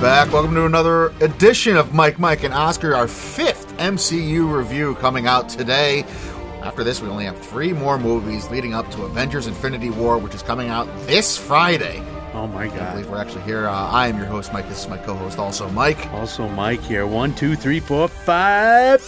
back. Welcome to another edition of Mike, and Oscar, our fifth MCU review coming out today. After this, we only have 3 more movies leading up to Avengers Infinity War, which is coming out this Friday. Oh my God. I believe we're actually here. I am your host, Mike. This is my co-host, also Mike. Also Mike here. 1, 2, 3, 4, 5,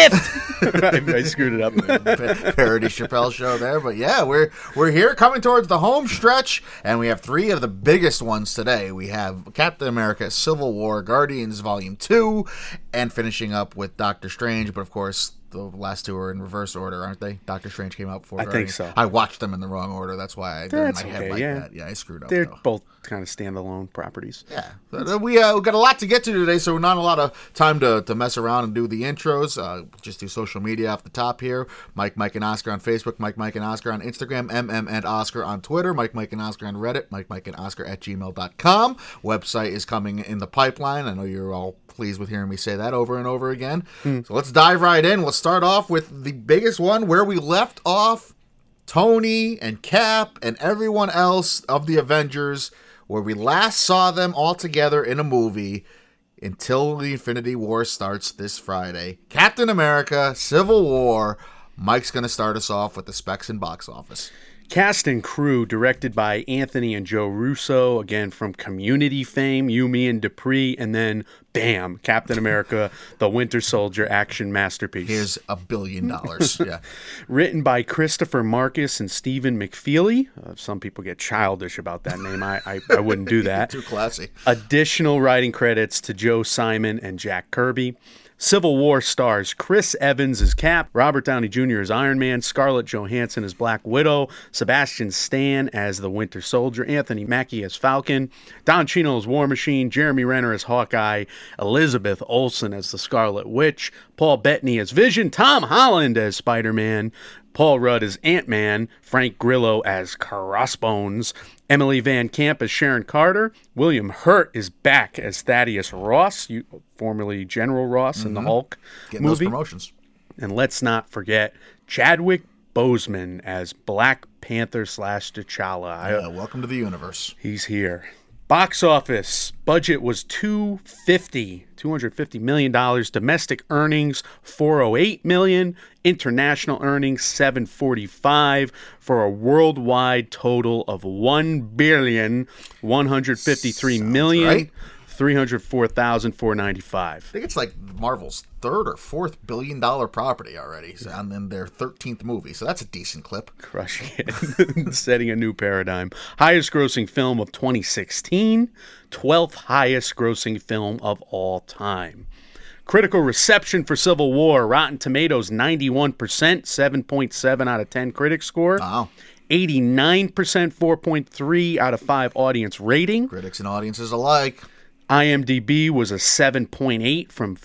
5th! I screwed it up. Parody Chappelle show there. But yeah, we're here coming towards the home stretch, and we have 3 of the biggest ones today. We have Captain America, Civil War, Guardians Volume 2, and finishing up with Doctor Strange. But of course, the last 2 are in reverse order, aren't they? Doctor Strange came out before Guardians. I think so. I watched them in the wrong order. That's why they're in my head like that. Yeah, I screwed up. They're both kind of standalone properties. Yeah. We got a lot to get to today, so not a lot of time to mess around and do the intros. Just do social media off the top here. Mike, and Oscar on Facebook. Mike, and Oscar on Instagram. and Oscar on Twitter. Mike, and Oscar on Reddit. Mike, and Oscar at gmail.com. Website is coming in the pipeline. I know you're all pleased with hearing me say that over and over again. So let's dive right in. We'll start off with the biggest one, where we left off Tony and Cap and everyone else of the Avengers, where we last saw them all together in a movie until the Infinity War starts this Friday. Captain America, Civil War. Mike's going to start us off with the specs and box office. Cast and crew, directed by Anthony and Joe Russo, again from Community fame, You, Me, and Dupree, and then, bam, Captain America, the Winter Soldier action masterpiece. Here's $1 billion. Yeah. Written by Christopher Marcus and Stephen McFeely. Some people get childish about that name. I wouldn't do that. Too classy. Additional writing credits to Joe Simon and Jack Kirby. Civil War stars Chris Evans as Cap, Robert Downey Jr. as Iron Man, Scarlett Johansson as Black Widow, Sebastian Stan as the Winter Soldier, Anthony Mackie as Falcon, Don Cheadle as War Machine, Jeremy Renner as Hawkeye, Elizabeth Olsen as the Scarlet Witch, Paul Bettany as Vision, Tom Holland as Spider-Man, Paul Rudd as Ant-Man, Frank Grillo as Crossbones, Emily Van Camp as Sharon Carter, William Hurt is back as Thaddeus Ross, formerly General Ross in the Hulk Getting movie. Those promotions. And let's not forget Chadwick Boseman as Black Panther / T'Challa. Welcome to the universe. He's here. Box office budget was $250 million. Domestic earnings $408 million. International earnings $745 for a worldwide total of $1,153,304,495. I think it's like Marvel's 3rd or 4th billion-dollar property already, and then their 13th movie. So that's a decent clip. Crushing it. Setting a new paradigm. Highest grossing film of 2016. 12th highest grossing film of all time. Critical reception for Civil War. Rotten Tomatoes 91%, 7.7 out of 10 critic score. Wow. 89%, 4.3 out of 5 audience rating. Critics and audiences alike. IMDb was a 7.8 from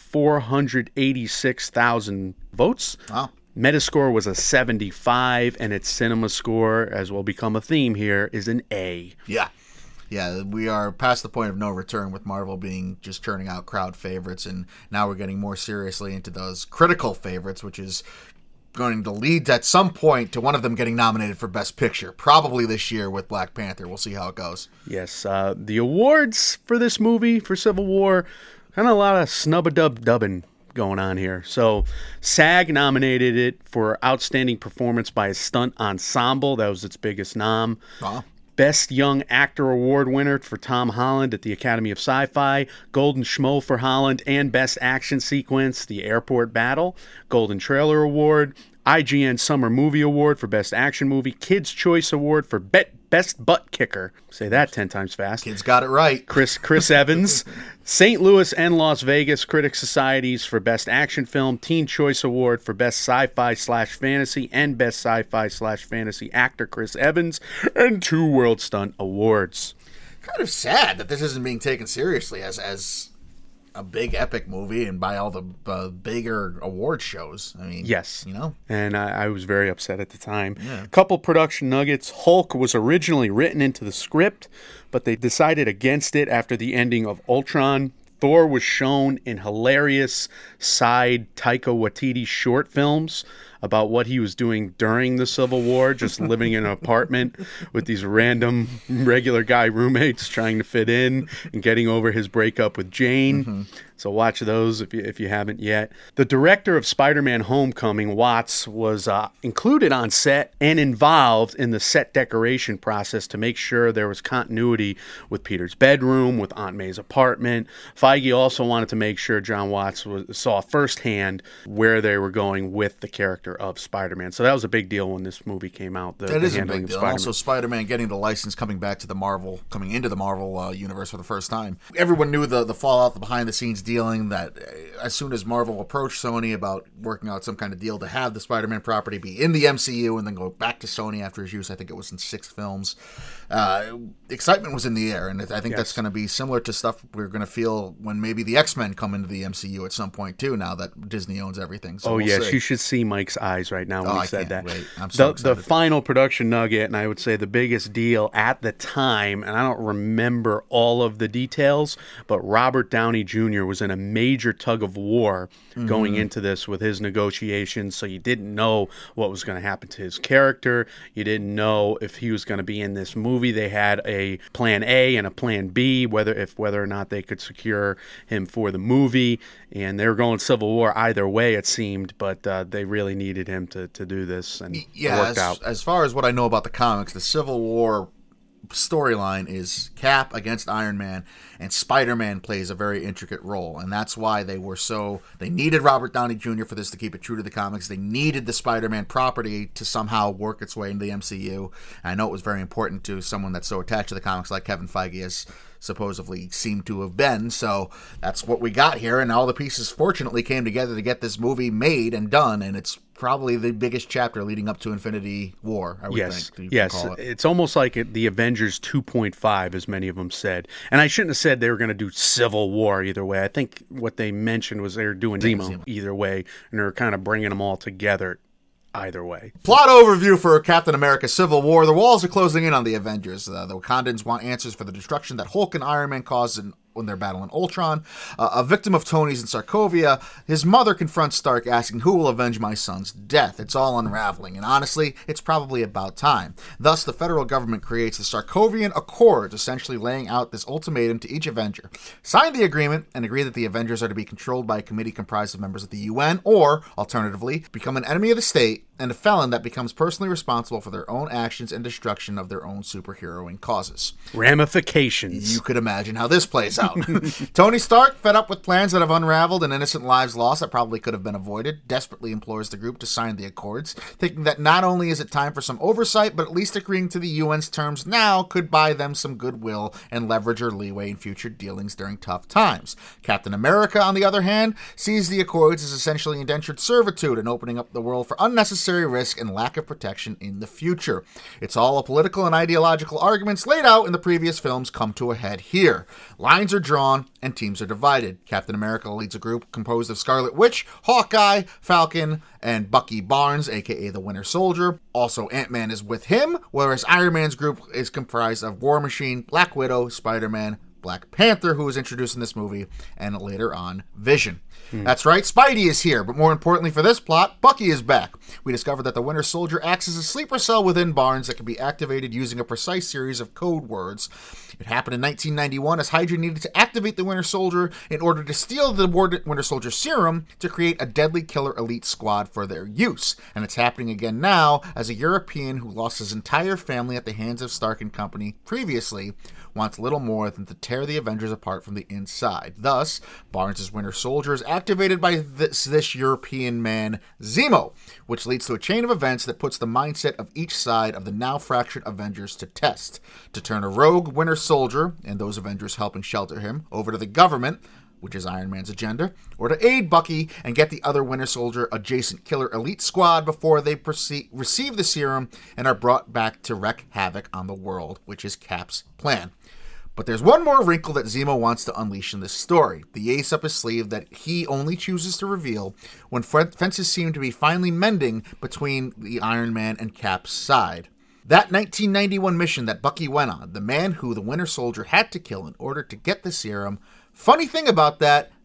486,000 votes. Wow. Metascore was a 75, and its cinema score, as will become a theme here, is an A. Yeah. Yeah, we are past the point of no return with Marvel being just churning out crowd favorites, and now we're getting more seriously into those critical favorites, which is going to lead at some point to one of them getting nominated for Best Picture, probably this year with Black Panther. We'll see how it goes. Yes, the awards for this movie, for Civil War, kind of a lot of snub-a-dub-dubbing going on here. So SAG nominated it for Outstanding Performance by a Stunt Ensemble. That was its biggest nom. Wow. Best Young Actor Award winner for Tom Holland at the Academy of Sci-Fi, Golden Schmo for Holland, and Best Action Sequence, The Airport Battle, Golden Trailer Award, IGN Summer Movie Award for Best Action Movie, Kids' Choice Award for Best Butt Kicker. Say that 10 times fast. Kids got it right. Chris Evans. St. Louis and Las Vegas Critics Societies for Best Action Film, Teen Choice Award for Best Sci-Fi/Fantasy, and Best Sci-Fi/Fantasy Actor Chris Evans, and 2 World Stunt Awards. Kind of sad that this isn't being taken seriously as a big epic movie and by all the bigger award shows. I mean, yes, you know, and I was very upset at the time. Yeah. Couple production nuggets. Hulk was originally written into the script, but they decided against it after the ending of Ultron. Thor was shown in hilarious side Taika Waititi short films. about what he was doing during the Civil War, just living in an apartment with these random regular guy roommates trying to fit in and getting over his breakup with Jane. Mm-hmm. So watch those if you haven't yet. The director of Spider-Man Homecoming, Watts, was included on set and involved in the set decoration process to make sure there was continuity with Peter's bedroom, with Aunt May's apartment. Feige also wanted to make sure John Watts saw firsthand where they were going with the character of Spider-Man. So that was a big deal when this movie came out. That is a big deal. Also, Spider-Man getting the license, coming into the Marvel universe for the first time. Everyone knew the fallout, the behind-the-scenes dealing that as soon as Marvel approached Sony about working out some kind of deal to have the Spider-Man property be in the MCU and then go back to Sony after his use, I think it was in 6 films, excitement was in the air, and I think that's going to be similar to stuff we're going to feel when maybe the X-Men come into the MCU at some point too, now that Disney owns everything. So yes, you should see Mike's eyes right now when he said that. Wait. I'm so excited. The final production nugget, and I would say the biggest deal at the time, and I don't remember all of the details, but Robert Downey Jr. was in a major tug of war going into this with his negotiations, so you didn't know what was going to happen to his character. You didn't know if he was going to be in this movie. They had a plan A and a plan B, whether or not they could secure him for the movie, and they were going Civil War either way, it seemed, but they really needed him to do this, and it worked out. As far as what I know about the comics, the Civil War storyline is Cap against Iron Man, and Spider-Man plays a very intricate role, and that's why they needed Robert Downey Jr. for this to keep it true to the comics. They needed the Spider-Man property to somehow work its way into the MCU. And I know it was very important to someone that's so attached to the comics like Kevin Feige has supposedly seemed to have been, so that's what we got here, and all the pieces fortunately came together to get this movie made and done, and it's probably the biggest chapter leading up to Infinity War, I would think. Yes, it's almost like the Avengers 2.5, as many of them said. And I shouldn't have said they were going to do Civil War either way. I think what they mentioned was they were doing Zemo either way, and they were kind of bringing them all together either way. Plot overview for Captain America Civil War. The walls are closing in on the Avengers. The Wakandans want answers for the destruction that Hulk and Iron Man caused when they're battling Ultron. A victim of Tony's in Sokovia, his mother confronts Stark asking, "Who will avenge my son's death?" It's all unraveling, and honestly, it's probably about time. Thus, the federal government creates the Sokovian Accords, essentially laying out this ultimatum to each Avenger. Sign the agreement and agree that the Avengers are to be controlled by a committee comprised of members of the UN, or, alternatively, become an enemy of the state and a felon that becomes personally responsible for their own actions and destruction of their own superheroing causes. Ramifications. You could imagine how this plays out. Tony Stark, fed up with plans that have unraveled and innocent lives lost that probably could have been avoided, desperately implores the group to sign the Accords, thinking that not only is it time for some oversight, but at least agreeing to the UN's terms now could buy them some goodwill and leverage or leeway in future dealings during tough times. Captain America, on the other hand, sees the Accords as essentially indentured servitude and opening up the world for unnecessary risk and lack of protection in the future. It's all a political and ideological arguments laid out in the previous films come to a head here. Lines are drawn and teams are divided. Captain America leads a group composed of Scarlet Witch, Hawkeye, Falcon, and Bucky Barnes, aka the Winter Soldier. Also, Ant-Man is with him, whereas Iron Man's group is comprised of War Machine, Black Widow, Spider-Man, Black Panther, who was introduced in this movie, and later on, Vision. That's right, Spidey is here, but more importantly for this plot, Bucky is back. We discovered that the Winter Soldier acts as a sleeper cell within Barnes that can be activated using a precise series of code words. It happened in 1991 as Hydra needed to activate the Winter Soldier in order to steal the Winter Soldier serum to create a deadly killer elite squad for their use. And it's happening again now as a European who lost his entire family at the hands of Stark and Company previously wants little more than to tear the Avengers apart from the inside. Thus, Barnes' Winter Soldier is activated by this European man, Zemo, which leads to a chain of events that puts the mindset of each side of the now fractured Avengers to test. To turn a rogue Winter Soldier, and those Avengers helping shelter him, over to the government, which is Iron Man's agenda, or to aid Bucky and get the other Winter Soldier adjacent killer elite squad before they receive the serum and are brought back to wreak havoc on the world, which is Cap's plan. But there's one more wrinkle that Zemo wants to unleash in this story, the ace up his sleeve that he only chooses to reveal when fences seem to be finally mending between the Iron Man and Cap's side. That 1991 mission that Bucky went on, the man who the Winter Soldier had to kill in order to get the serum, funny thing about that,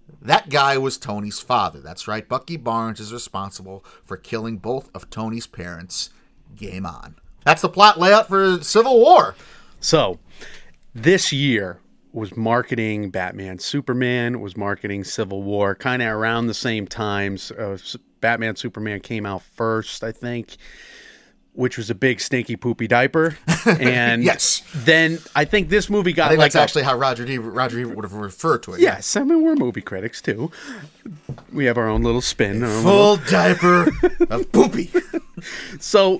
That guy was Tony's father. That's right. Bucky Barnes is responsible for killing both of Tony's parents. Game on. That's the plot layout for Civil War. So, this year was marketing Batman Superman, was marketing Civil War, kind of around the same times. Batman Superman came out first, I think, which was a big stinky poopy diaper. And yes. Then I think this movie got that's actually how Roger Ebert would have referred to it. Yes, I mean, we're movie critics too. We have our own little spin. Full diaper of poopy. So,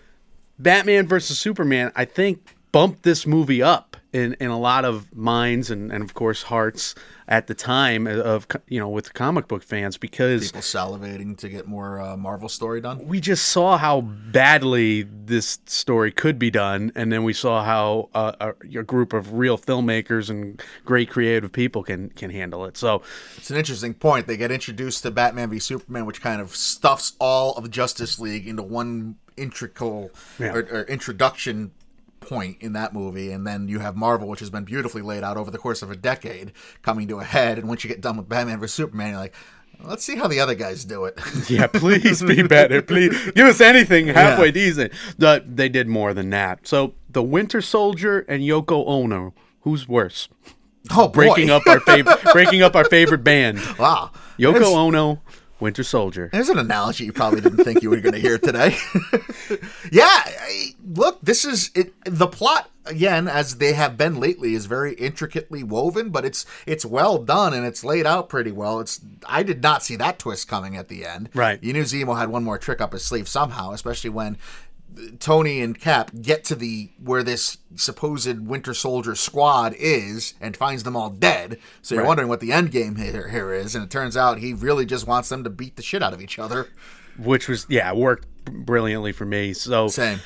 Batman versus Superman, I think, bumped this movie up in a lot of minds and of course hearts at the time of, with comic book fans, because people salivating to get more Marvel story done. We just saw how badly this story could be done, and then we saw how a group of real filmmakers and great creative people can handle it. So it's an interesting point. They get introduced to Batman v Superman, which kind of stuffs all of Justice League into one integral or introduction point in that movie, and then you have Marvel, which has been beautifully laid out over the course of a decade, coming to a head. And once you get done with Batman vs Superman, you're like, let's see how the other guys do it. Yeah, please be better. Please give us anything halfway decent. They did more than that. So the Winter Soldier and Yoko Ono, who's worse? Oh, breaking up our favorite band. Wow, Yoko Ono. Winter Soldier. There's an analogy you probably didn't think you were going to hear today. Yeah, look, this is it. The plot, again, as they have been lately, is very intricately woven, but it's well done and it's laid out pretty well. I did not see that twist coming at the end. Right. You knew Zemo had one more trick up his sleeve somehow, especially when Tony and Cap get to where this supposed Winter Soldier squad is and finds them all dead. So you're wondering what the end game here is, and it turns out he really just wants them to beat the shit out of each other. Which was, worked brilliantly for me. So same.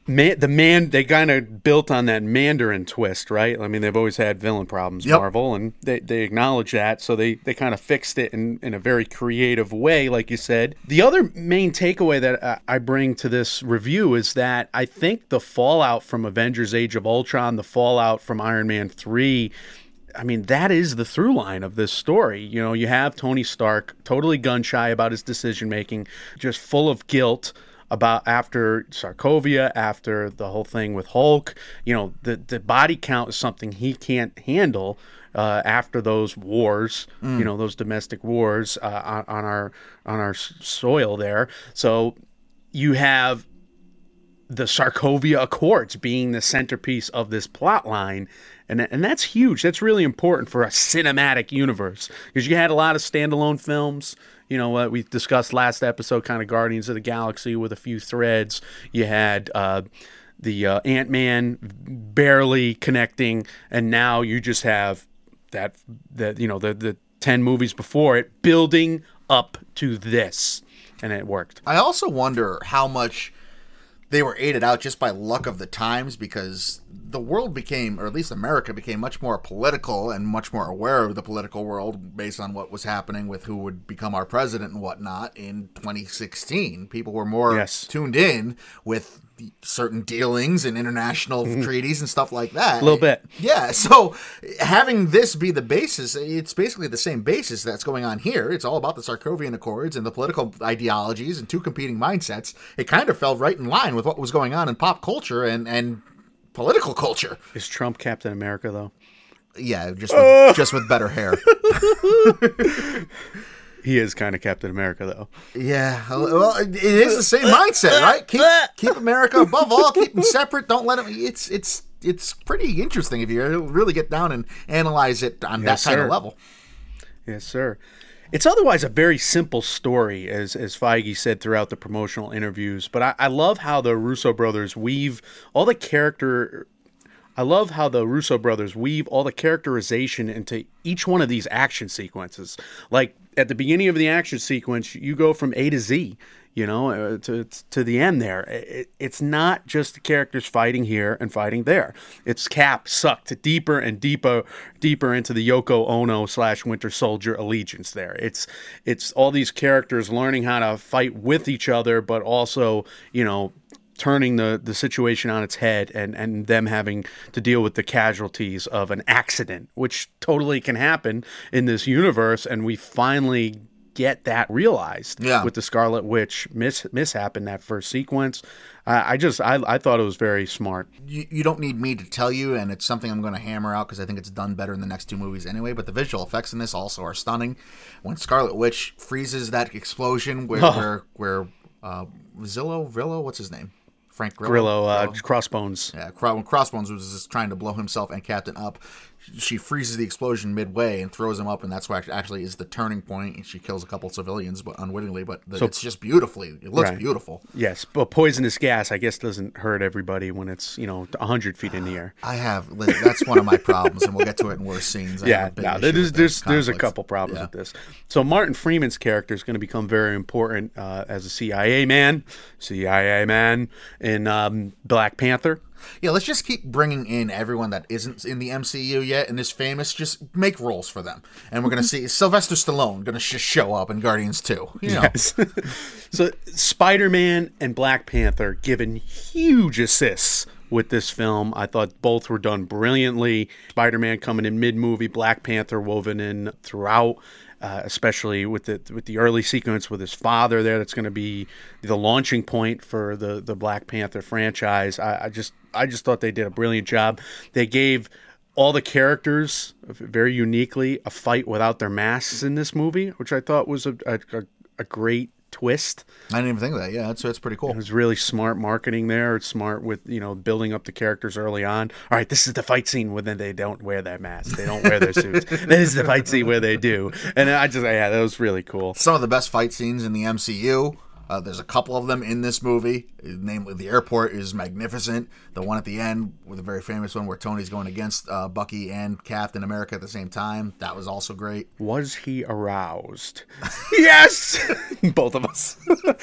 They kind of built on that Mandarin twist, right? I mean, they've always had villain problems, Marvel, and they acknowledge that, so they kind of fixed it in a very creative way, like you said. The other main takeaway that I bring to this review is that I think the fallout from Avengers Age of Ultron, the fallout from Iron Man 3, I mean, that is the through line of this story. You have Tony Stark totally gun-shy about his decision-making, just full of guilt about after Sokovia, after the whole thing with Hulk. The body count is something he can't handle after those wars, those domestic wars on our soil there. So you have the Sokovia Accords being the centerpiece of this plot line. And that's huge. That's really important for a cinematic universe, because you had a lot of standalone films. What we discussed last episode, kind of Guardians of the Galaxy with a few threads. You had the Ant-Man barely connecting, and now you just have the 10 movies before it building up to this, and it worked. I also wonder how much they were aided out just by luck of the times, because the world became, or at least America became, much more political and much more aware of the political world based on what was happening with who would become our president and whatnot in 2016. People were more tuned in with certain dealings and international treaties and stuff like that. A little bit. Yeah, so having this be the basis, it's basically the same basis that's going on here. It's all about the Sokovian Accords and the political ideologies and two competing mindsets. It kind of fell right in line with what was going on in pop culture and political culture. Is Trump Captain America, though? Yeah, just with better hair. He is kind of Captain America, though. Yeah, well, it is the same mindset, right? Keep America above all. Keep them separate. Don't let them. It's pretty interesting if you really get down and analyze it on that kind of level. Yes, sir. It's otherwise a very simple story, as Feige said throughout the promotional interviews. But I love how the Russo brothers weave all the character. I love how the Russo brothers weave all the characterization into each one of these action sequences. Like at the beginning of the action sequence, you go from A to Z, to the end there. It's not just the characters fighting here and fighting there. It's Cap sucked deeper and deeper into the Yoko Ono / Winter Soldier allegiance there. It's all these characters learning how to fight with each other, but also, turning the situation on its head and them having to deal with the casualties of an accident, which totally can happen in this universe. And we finally get that realized with the Scarlet Witch mishap in that first sequence. I thought it was very smart. You don't need me to tell you, and it's something I'm going to hammer out because I think it's done better in the next two movies anyway, but the visual effects in this also are stunning. When Scarlet Witch freezes that explosion where Villo, what's his name? Frank Grillo, Crossbones. Yeah, when Crossbones was just trying to blow himself and Captain up, she freezes the explosion midway and throws him up, and that's where actually is the turning point. And she kills a couple civilians, but unwittingly. But it's just beautifully. It looks beautiful. Yes, but poisonous gas, I guess, doesn't hurt everybody when it's 100 feet in the air. That's one of my problems, and we'll get to it in worse scenes. There's a couple problems with this. So Martin Freeman's character is going to become very important as a CIA man in Black Panther. Yeah, let's just keep bringing in everyone that isn't in the MCU yet and is famous. Just make roles for them. And we're going to see Sylvester Stallone going to just show up in Guardians 2. Yes. So Spider-Man and Black Panther given huge assists with this film. I thought both were done brilliantly. Spider-Man coming in mid-movie, Black Panther woven in throughout. Especially with the early sequence with his father there, that's going to be the launching point for the Black Panther franchise. I just thought they did a brilliant job. They gave all the characters very uniquely a fight without their masks in this movie, which I thought was a great twist. I didn't even think of that. Yeah, that's pretty cool. It was really smart marketing there. It's smart with building up the characters early on. All right, this is the fight scene where they don't wear their masks. They don't wear their suits. This is the fight scene where they do. And that was really cool. Some of the best fight scenes in the MCU. There's a couple of them in this movie. Namely, the airport is magnificent. The one at the end, with a very famous one where Tony's going against Bucky and Captain America at the same time. That was also great. Was he aroused? Yes! Both of us.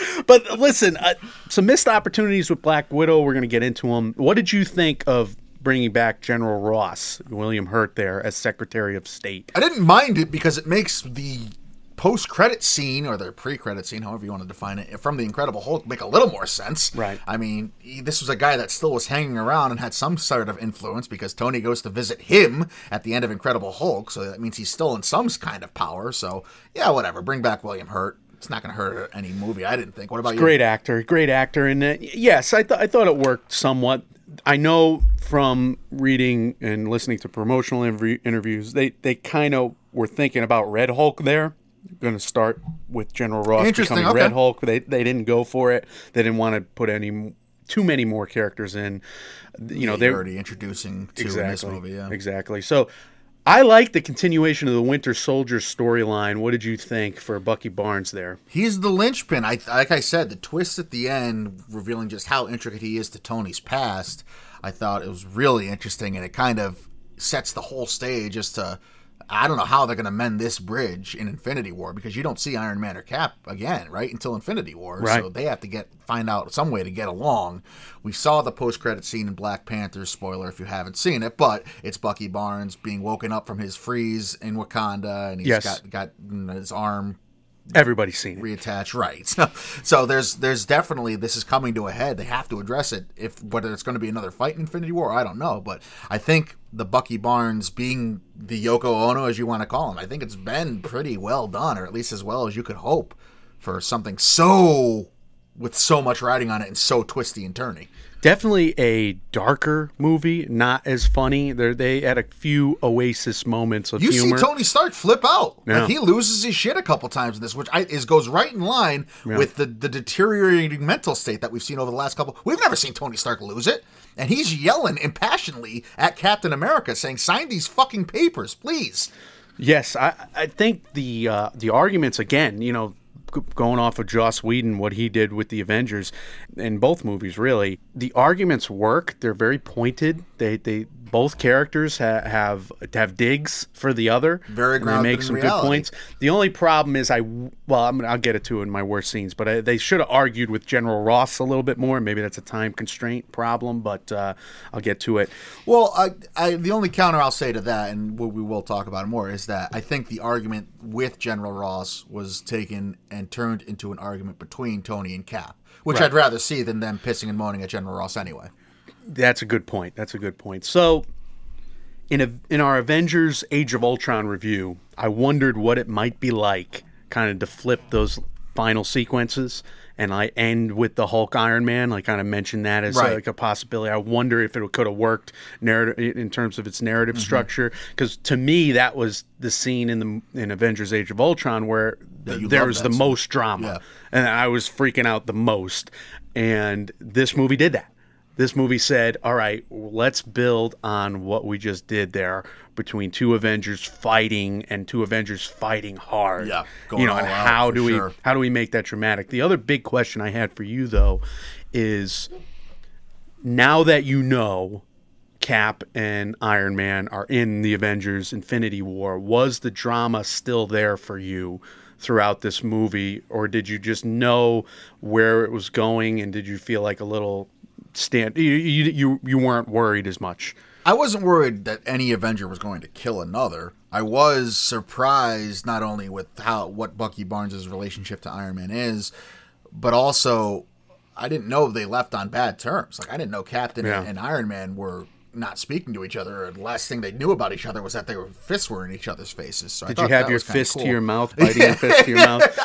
But listen, some missed opportunities with Black Widow. We're going to get into them. What did you think of bringing back General Ross, William Hurt there, as Secretary of State? I didn't mind it because it makes the post-credit scene, or the pre-credit scene, however you want to define it, from the Incredible Hulk make a little more sense. Right. I mean, this was a guy that still was hanging around and had some sort of influence because Tony goes to visit him at the end of Incredible Hulk, so that means he's still in some kind of power. So, yeah, whatever. Bring back William Hurt. It's not going to hurt any movie, I didn't think. What about you? Great actor. And yes, I thought it worked somewhat. I know from reading and listening to promotional interviews, they kind of were thinking about Red Hulk there. Going to start with General Ross becoming Red Hulk. They didn't go for it. They didn't want to put too many more characters in. They're already introducing two in this movie. Yeah, exactly. So I like the continuation of the Winter Soldier storyline. What did you think for Bucky Barnes there? He's the linchpin. Like I said, the twist at the end, revealing just how intricate he is to Tony's past, I thought it was really interesting, and it kind of sets the whole stage as to, I don't know how they're going to mend this bridge in Infinity War, because you don't see Iron Man or Cap again, right, until Infinity War. Right. So they have to find out some way to get along. We saw the post-credit scene in Black Panther, spoiler if you haven't seen it, but it's Bucky Barnes being woken up from his freeze in Wakanda, and he's got his arm Everybody's seen it. Reattach, right. So there's definitely, this is coming to a head. They have to address it. Whether it's going to be another fight in Infinity War, I don't know. But I think the Bucky Barnes being the Yoko Ono, as you want to call him, I think it's been pretty well done, or at least as well as you could hope for something with so much riding on it and so twisty and turny. Definitely a darker movie, not as funny. They had a few Oasis moments of humor. You see Tony Stark flip out. Yeah. Like, he loses his shit a couple times in this, which goes right in line with the deteriorating mental state that we've seen over the last couple. We've never seen Tony Stark lose it. And he's yelling impassionately at Captain America, saying, "Sign these fucking papers, please." Yes, I think the arguments, again, going off of Joss Whedon, what he did with the Avengers in both movies, really, the arguments work. They're very pointed. They both characters have digs for the other. Very grounded They make some good points. The only problem is I'll get it to in my worst scenes, but they should have argued with General Ross a little bit more. Maybe that's a time constraint problem, but I'll get to it. Well, the only counter I'll say to that, and we will talk about it more, is that I think the argument with General Ross was taken and turned into an argument between Tony and Cap, which Right. I'd rather see than them pissing and moaning at General Ross anyway. That's a good point. So, in our Avengers Age of Ultron review, I wondered what it might be like kind of to flip those final sequences, and I end with the Hulk Iron Man. I kind of mentioned that as Right. like a possibility. I wonder if it could have worked in terms of its narrative structure, because to me that was the scene in Avengers Age of Ultron where you there love was that the scene. most drama, Yeah. and I was freaking out the most. And this movie did that. This movie said, all right, let's build on what we just did there between two Avengers fighting and two Avengers fighting hard. Yeah, going and all out, how for do sure. we make that dramatic? The other big question I had for you though is, now that you know Cap and Iron Man are in the Avengers Infinity War, was the drama still there for you throughout this movie, or did you just know where it was going, and did you feel like a little you weren't worried as much? I wasn't worried that any Avenger was going to kill another. I was surprised not only with what Bucky Barnes' relationship to Iron Man is, but also I didn't know they left on bad terms. Like, I didn't know Captain and Iron Man were not speaking to each other. And the last thing they knew about each other was that their fists were in each other's faces. So Did I you thought have that your was kinda fist cool. to your mouth, biting your fist to your mouth?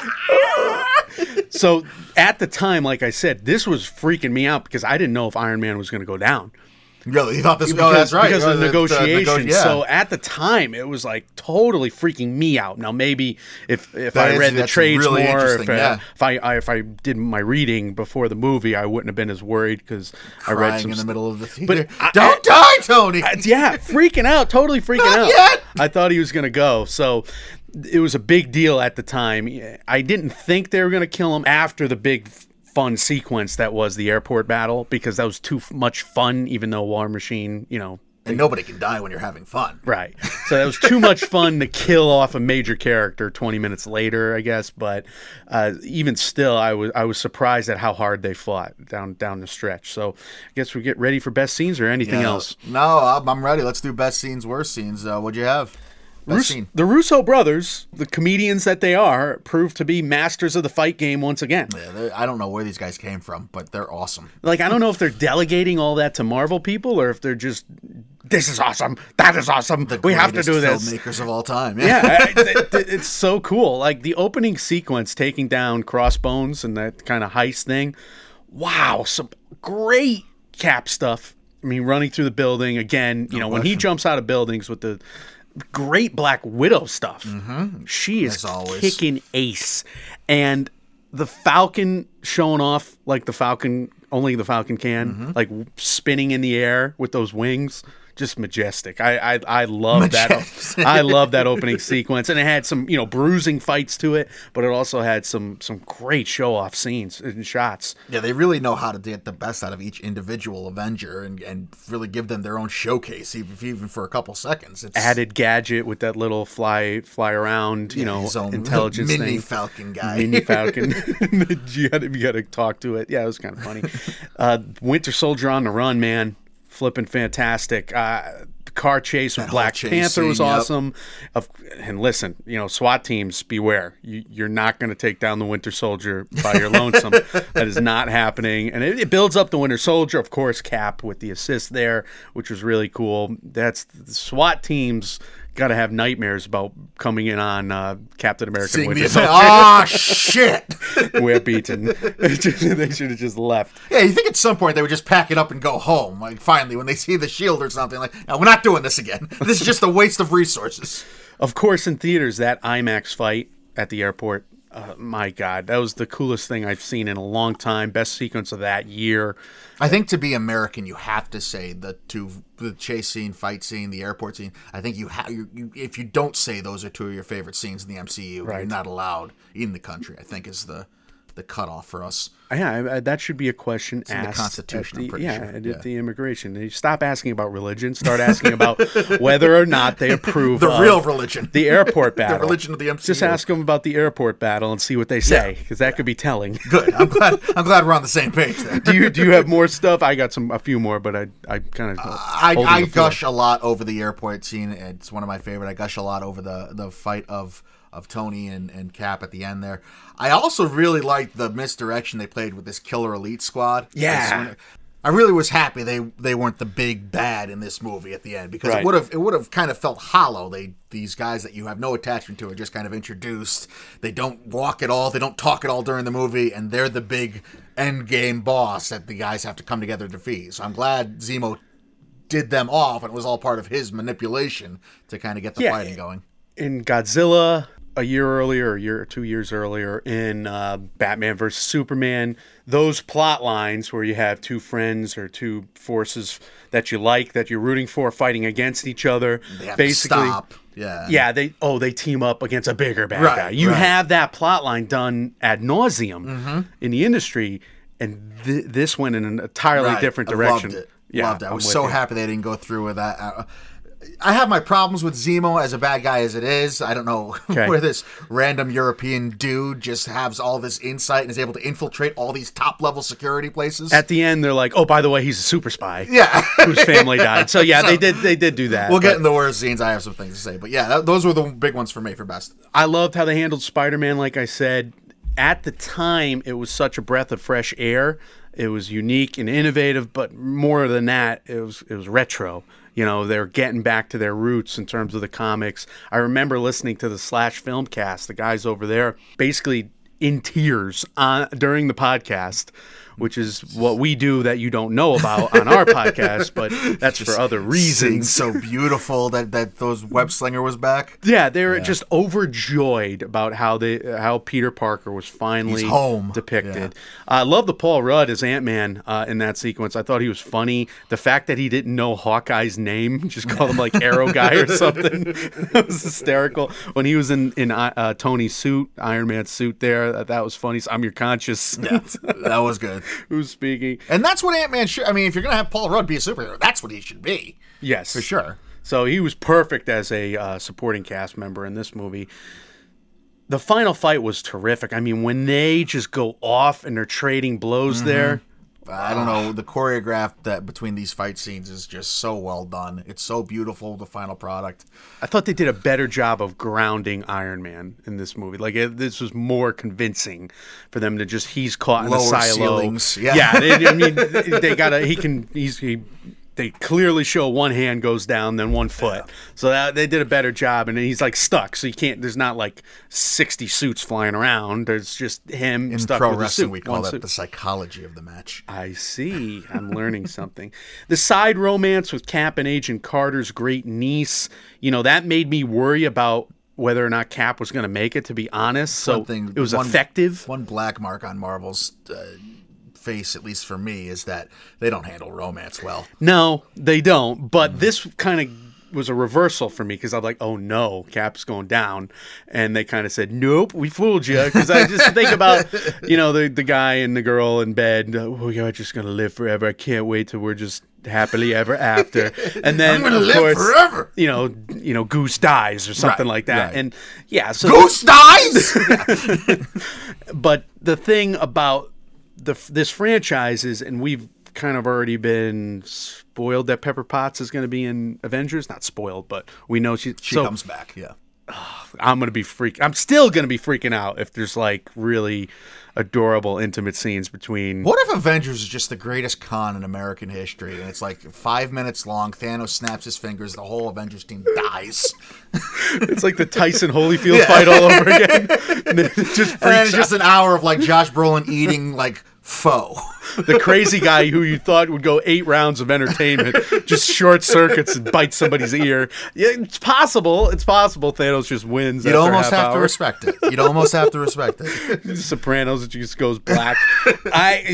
So at the time, like I said, this was freaking me out because I didn't know if Iron Man was going to go down. Really? You thought this? Because, that's right. because of the negotiations. Yeah. So at the time, it was like totally freaking me out. Now maybe if I read the that's trades really more, interesting, yeah. if I did my reading before the movie, I wouldn't have been as worried because I read Crying some in the middle of the theater. But Don't die, Tony. yeah, freaking out, totally freaking Not out. yet. I thought he was going to go. So it was a big deal at the time. I didn't think they were going to kill him after the big fun sequence that was the airport battle, because that was too much fun, even though War Machine, And nobody can die when you're having fun. right. So that was too much fun to kill off a major character 20 minutes later, I guess. But even still, I was surprised at how hard they fought down the stretch. So I guess we get ready for best scenes or anything Yeah. else. No, I'm ready. Let's do best scenes, worst scenes. What'd you have? Best scene. The Russo brothers, the comedians that they are, proved to be masters of the fight game once again. Yeah, I don't know where these guys came from, but they're awesome. Like, I don't know if they're delegating all that to Marvel people or if they're just, this is awesome, that is awesome, we have to do this. Filmmakers of all time. Yeah, it's so cool. Like the opening sequence taking down Crossbones and that kind of heist thing. Wow, some great Cap stuff. I mean, running through the building again, when he jumps out of buildings with the great Black Widow stuff. She is As always. kicking ace. And the Falcon showing off like the Falcon, only the Falcon can, like spinning in the air with those wings. Just majestic. I love that. I love that opening sequence, and it had some bruising fights to it, but it also had some great show off scenes and shots. Yeah, they really know how to get the best out of each individual Avenger and really give them their own showcase, even for a couple seconds. It's Added Gadget with that little fly around, his own intelligence mini thing. Falcon guy. Mini Falcon. you got to talk to it. Yeah, it was kind of funny. Winter Soldier on the run, man. Flipping fantastic. The car chase with That Black whole chase Panther was scene, yep. awesome. And listen, SWAT teams, beware. You're not going to take down the Winter Soldier by your lonesome. That is not happening. And it builds up the Winter Soldier. Of course, Cap with the assist there, which was really cool. That's the SWAT teams got to have nightmares about coming in on Captain America. Seeing Winter me Soldier. oh shit! We're beaten. They should have just left. Yeah, you think at some point they would just pack it up and go home? Like finally, when they see the shield or something, like, no, we're not doing this again. This is just a waste of resources. Of course, in theaters, that IMAX fight at the airport, my God, that was the coolest thing I've seen in a long time. Best sequence of that year. I think to be American, you have to say the chase scene, fight scene, the airport scene. I think if you don't say those are two of your favorite scenes in the MCU, Right. you're not allowed in the country. I think is the cutoff for us. Yeah, that should be a question It's in the asked Constitution, I'm pretty sure. at the immigration. You stop asking about religion, start asking about whether or not they approve The of real religion. the airport battle. The religion of the MCU. Just ask them about the airport battle and see what they say, because that could be telling. Good. I'm glad we're on the same page there. Do you have more stuff? I got a few more, but I kind of I gush a lot over the airport scene. It's one of my favorite. I gush a lot over the fight of Tony and Cap at the end there. I also really liked the misdirection they played with this Killer Elite Squad. Yeah. I really was happy they weren't the big bad in this movie at the end, because Right. it would have kind of felt hollow. These guys that you have no attachment to are just kind of introduced. They don't walk at all. They don't talk at all during the movie, and they're the big end game boss that the guys have to come together to defeat. So I'm glad Zemo did them off, and it was all part of his manipulation to kind of get the fighting going. In Godzilla, a year earlier, or a year or 2 years earlier, in Batman vs. Superman, those plot lines where you have two friends or two forces that you like, that you're rooting for, fighting against each other, They have basically, to stop. Yeah. yeah, they team up against a bigger bad Right, guy. You right. have that plot line done ad nauseum in the industry, and this went in an entirely Right. different I direction. loved it. Yeah, Loved it. I I'm was with so you. happy they didn't go through with that. I have my problems with Zemo as a bad guy as it is. I don't know Okay. where this random European dude just has all this insight and is able to infiltrate all these top-level security places. At the end, they're like, "Oh, by the way, he's a super spy yeah. whose family died." So yeah, they did do that. We'll but get in the worst scenes. I have some things to say. But yeah, those were the big ones for me for best. I loved how they handled Spider-Man. Like I said, at the time, it was such a breath of fresh air. It was unique and innovative, but more than that, it was retro. You know, they're getting back to their roots in terms of the comics. I remember listening to the Slash Filmcast, the guys over there, basically in tears during the podcast, which is what we do that you don't know about on our podcast, but that's for other reasons. So beautiful that those web slinger was back. Yeah, they were just overjoyed about how Peter Parker was finally He's home. depicted. Yeah. I love the Paul Rudd as Ant-Man in that sequence. I thought he was funny. The fact that he didn't know Hawkeye's name, just called him like Arrow Guy or something, that was hysterical. When he was in Tony's suit, Iron Man's suit there, that was funny. So, I'm your conscience. Yeah, that was good. Who's speaking? And that's what Ant-Man should... I mean, if you're going to have Paul Rudd be a superhero, that's what he should be. Yes. For sure. So he was perfect as a supporting cast member in this movie. The final fight was terrific. I mean, when they just go off and they're trading blows there. I don't know. The choreograph that between these fight scenes is just so well done. It's so beautiful, the final product. I thought they did a better job of grounding Iron Man in this movie. Like, this was more convincing for them to just, he's caught in a Lower silo. ceilings, yeah. They clearly show one hand goes down, then one foot. So they did a better job, and he's like stuck. So you can't. There's not like 60 suits flying around. There's just him In stuck pro with a wrestling, suit. we call One that suit. the psychology of the match. I see. I'm learning something. The side romance with Cap and Agent Carter's great niece. You know, that made me worry about whether or not Cap was going to make it. To be honest, so it was effective. One black mark on Marvel's face, at least for me, is that they don't handle romance well. No, they don't. But this kind of was a reversal for me because I'm like, oh no, Cap's going down. And they kind of said, nope, we fooled you. Because I just think about, you know, the guy and the girl in bed. Oh, you're just going to live forever. I can't wait till we're just happily ever after. And then, I'm gonna of live course, forever. You know, Goose dies or something Right, like that. right. And yeah, so Goose dies! but the thing about this franchise is, and we've kind of already been spoiled that Pepper Potts is going to be in Avengers. Not spoiled, but we know she comes back, yeah. I'm still going to be freaking out if there's like really adorable intimate scenes between. What if Avengers is just the greatest con in American history, and it's like 5 minutes long, Thanos snaps his fingers, the whole Avengers team dies. It's like the Tyson Holyfield fight all over again. And then it just And then it's freaks just an hour of like Josh Brolin eating like pho. The crazy guy who you thought would go 8 rounds of entertainment just short circuits and bites somebody's ear. Yeah, it's possible. It's possible Thanos just wins. You'd almost have to respect it. You'd almost have to respect it. Sopranos, it just goes black. I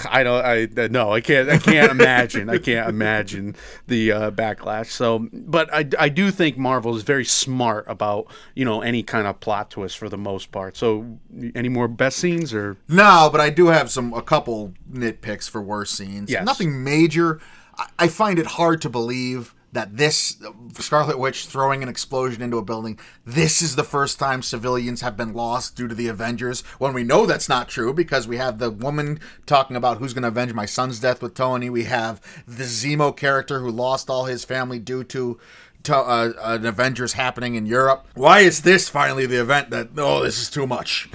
can't imagine. I can't imagine the backlash. So, but I do think Marvel is very smart about, any kind of plot twist for the most part. So, any more best scenes or? No, but I do have a couple nitpicks for worst scenes. Yes. Nothing major. I find it hard to believe that this Scarlet Witch throwing an explosion into a building, this is the first time civilians have been lost due to the Avengers, when we know that's not true because we have the woman talking about who's going to avenge my son's death with Tony. We have the Zemo character who lost all his family due to an Avengers happening in Europe. Why is this finally the event that, this is too much?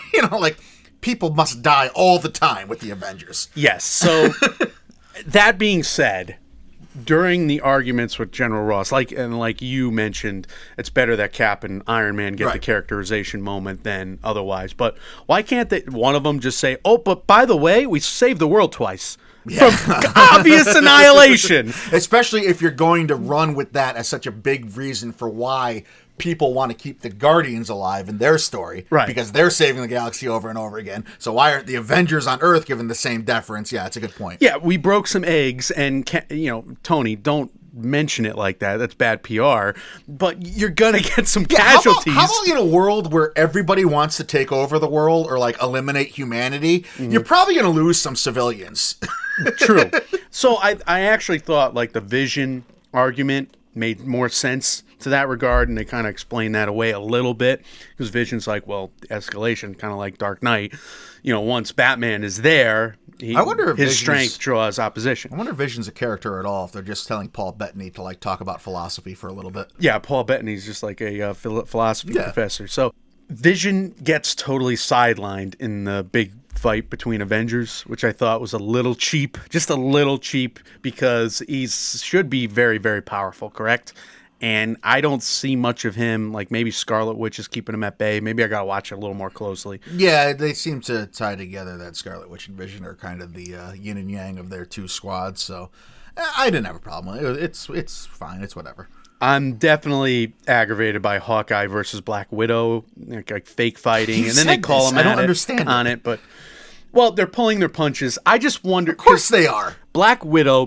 People must die all the time with the Avengers. Yes. So that being said, during the arguments with General Ross, like you mentioned, it's better that Cap and Iron Man get the characterization moment than otherwise. But why can't one of them just say, "Oh, but by the way, we saved the world twice." Yeah. From obvious annihilation. Especially if you're going to run with that as such a big reason for why people want to keep the Guardians alive in their story. Right. Because they're saving the galaxy over and over again. So why aren't the Avengers on Earth given the same deference? Yeah, it's a good point. Yeah, we broke some eggs, and, Tony, don't mention it like that. That's bad PR. But you're going to get some casualties. How about in a world where everybody wants to take over the world or, eliminate humanity? Mm-hmm. You're probably going to lose some civilians. True. So I actually thought, the Vision argument made more sense to that regard, and they kind of explained that away a little bit, because Vision's escalation, kind of like Dark Knight. Once Batman is there, I wonder if his strength draws opposition. I wonder if Vision's a character at all, if they're just telling Paul Bettany to talk about philosophy for a little bit. Yeah, Paul Bettany's just like a philosophy professor. So Vision gets totally sidelined in the big fight between Avengers, which I thought was a little cheap, just a little cheap, because he should be very, very powerful, correct? And I don't see much of him. Maybe Scarlet Witch is keeping him at bay. Maybe I got to watch it a little more closely. Yeah, they seem to tie together that Scarlet Witch and Vision are kind of the yin and yang of their two squads. So I didn't have a problem with it. It's fine. It's whatever. I'm definitely aggravated by Hawkeye versus Black Widow, like fake fighting, and then they call him on it. But they're pulling their punches. I just wonder. Of course they are. Black Widow.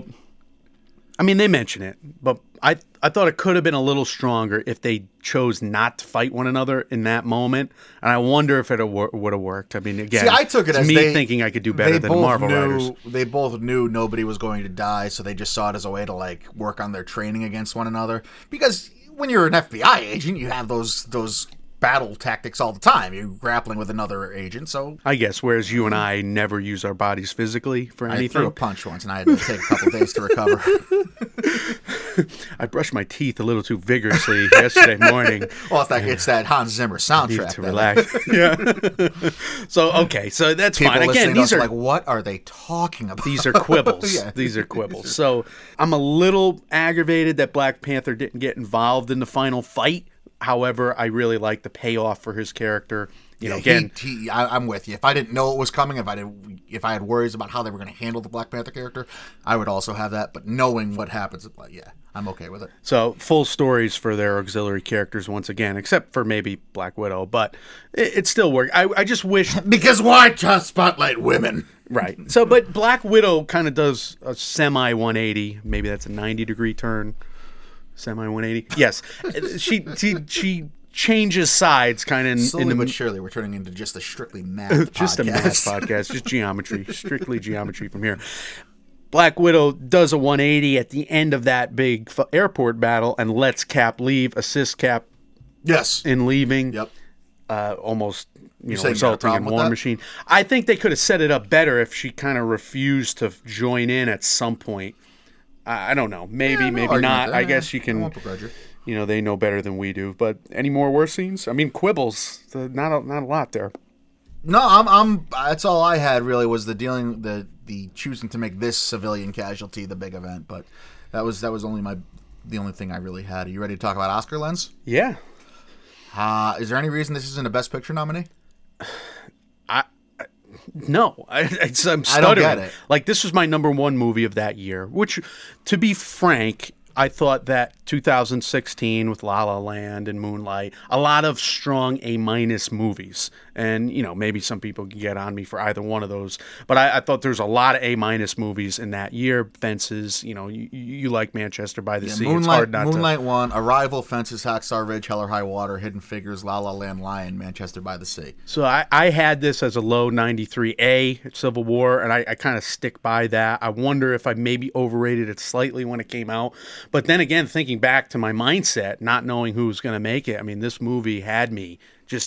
I mean, they mention it, but I thought it could have been a little stronger if they chose not to fight one another in that moment, and I wonder if it would have worked. I mean, again, I took it as me thinking I could do better than Marvel writers. They both knew nobody was going to die, so they just saw it as a way to work on their training against one another. Because when you're an FBI agent, you have those battle tactics all the time. You're grappling with another agent, so I guess. Whereas you and I never use our bodies physically for anything. I threw a punch once, and I had to take a couple days to recover. I brushed my teeth a little too vigorously yesterday morning. Well, it's that Hans Zimmer soundtrack. To relax. Yeah. So that's People fine. Again, these are what are they talking about? These are quibbles. Yeah. These are quibbles. So I'm a little aggravated that Black Panther didn't get involved in the final fight. However, I really like the payoff for his character. Again, I'm with you. If I didn't know it was coming, if I had worries about how they were going to handle the Black Panther character, I would also have that. But knowing what happens, I'm okay with it. So full stories for their auxiliary characters once again, except for maybe Black Widow, but it still worked. I just wish because why just spotlight women? Right. So, but Black Widow kind of does a semi 180. Maybe that's a 90-degree turn. Semi 180. Yes, she changes sides kind of. Slowly but surely, we're turning into just a strictly math just podcast. A math podcast, just geometry, strictly geometry from here. Black Widow does a 180 at the end of that big airport battle and lets Cap leave, assists Cap. Yes. In leaving. Yep. Almost resulting in War Machine. I think they could have set it up better if she kind of refused to join in at some point. I don't know. Maybe not. I guess you can. They know better than we do. But any more worse scenes? I mean, quibbles. Not a lot there. No, I'm. That's all I had really was the choosing to make this civilian casualty the big event. But that was only the only thing I really had. Are you ready to talk about Oscar Lens? Yeah. Is there any reason this isn't a Best Picture nominee? No, I'm stuttering. I don't get it. Like, this was my number one movie of that year, which, to be frank, I thought that 2016 with La La Land and Moonlight, a lot of strong A- movies. And, maybe some people can get on me for either one of those. But I thought there's a lot of A- movies in that year. Fences, you like Manchester by the Sea. Moonlight, it's hard not Moonlight won. Arrival, Fences, Hacksaw Ridge, Hell or High Water, Hidden Figures, La La Land, Lion, Manchester by the Sea. So I had this as a low 93A, Civil War, and I kind of stick by that. I wonder if I maybe overrated it slightly when it came out. But then again, thinking back to my mindset, not knowing who was going to make it, I mean, this movie had me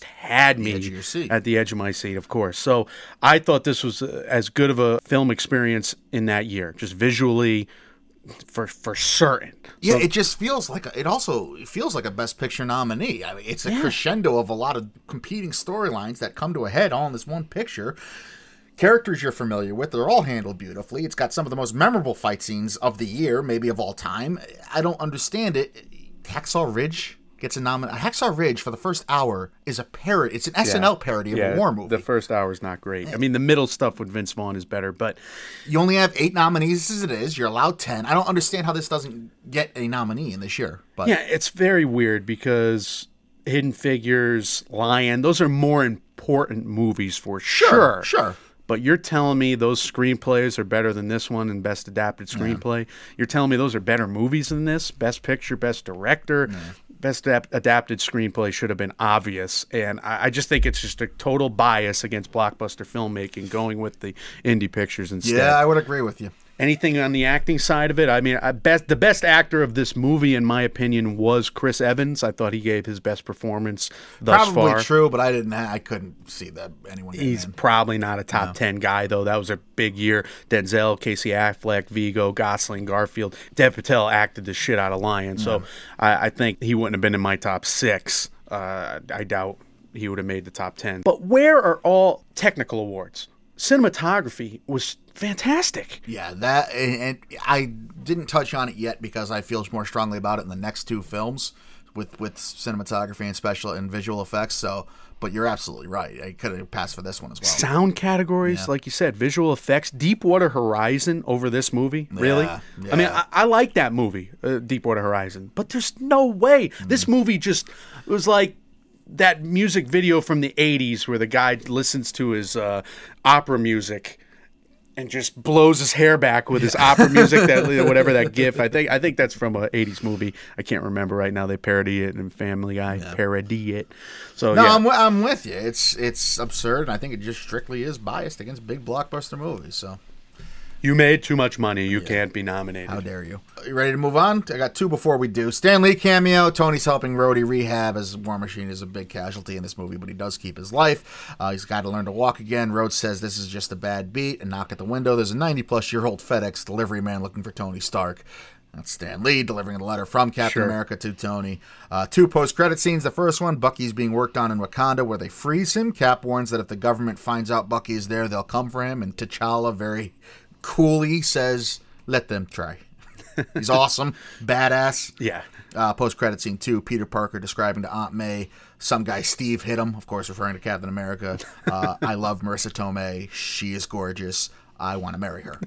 at the edge of my seat, of course. So I thought this was as good of a film experience in that year, just visually, for certain. Yeah, So, it just feels like it feels like a Best Picture nominee. I mean, it's a crescendo of a lot of competing storylines that come to a head all in this one picture. Characters you're familiar with, they're all handled beautifully. It's got some of the most memorable fight scenes of the year, maybe of all time. I don't understand it. Hacksaw Ridge gets a nomination. Hacksaw Ridge, for the first hour, is a parody. It's an SNL parody of a war movie. The first hour is not great. I mean, the middle stuff with Vince Vaughn is better, but you only have 8 nominees as it is. You're allowed 10. I don't understand how this doesn't get a nominee in this year. But yeah, it's very weird because Hidden Figures, Lion, those are more important movies for sure. Sure. But you're telling me those screenplays are better than this one in Best Adapted Screenplay? You're telling me those are better movies than this? Best Picture, Best Director, Best Adapted Screenplay should have been obvious. And I just think it's just a total bias against blockbuster filmmaking going with the indie pictures instead. Yeah, I would agree with you. Anything on the acting side of it? I mean, the best actor of this movie, in my opinion, was Chris Evans. I thought he gave his best performance thus far. Probably true, but I couldn't see that anyone. He's probably not a top 10 guy, though. That was a big year. Denzel, Casey Affleck, Viggo, Gosling, Garfield. Dev Patel acted the shit out of Lion, so I think he wouldn't have been in my top 6. I doubt he would have made the top 10. But where are all technical awards? Cinematography was fantastic. Yeah, that, and I didn't touch on it yet because I feel more strongly about it in the next 2 films with cinematography and special and visual effects. So, but you're absolutely right. I could have passed for this one as well. Sound categories, like you said, visual effects, Deepwater Horizon over this movie. Really? Yeah. I mean, I like that movie, Deepwater Horizon, but there's no way this movie just was like that music video from the 80s where the guy listens to his opera music and just blows his hair back with his opera music, that whatever that gif. I think that's from a 80s movie. I can't remember right now. They parody it in Family Guy. Parody it. So no, yeah. I'm with you. It's absurd, and I think it just strictly is biased against big blockbuster movies. So You made too much money. You can't be nominated. how dare you? You ready to move on? I got 2 before we do. Stan Lee cameo. Tony's helping Rhodey rehab as War Machine is a big casualty in this movie, but he does keep his life. He's got to learn to walk again. Rhodes says this is just a bad beat and knock at the window. There's a 90-plus-year-old FedEx delivery man looking for Tony Stark. That's Stan Lee delivering a letter from Captain America to Tony. 2 post-credit scenes. The first one, Bucky's being worked on in Wakanda where they freeze him. Cap warns that if the government finds out Bucky is there, they'll come for him. And T'Challa very coolly says, let them try. He's awesome. Badass. Yeah. Post-credit scene 2, Peter Parker describing to Aunt May, some guy Steve hit him, of course referring to Captain America. I love Marissa Tomei. She is gorgeous. I want to marry her.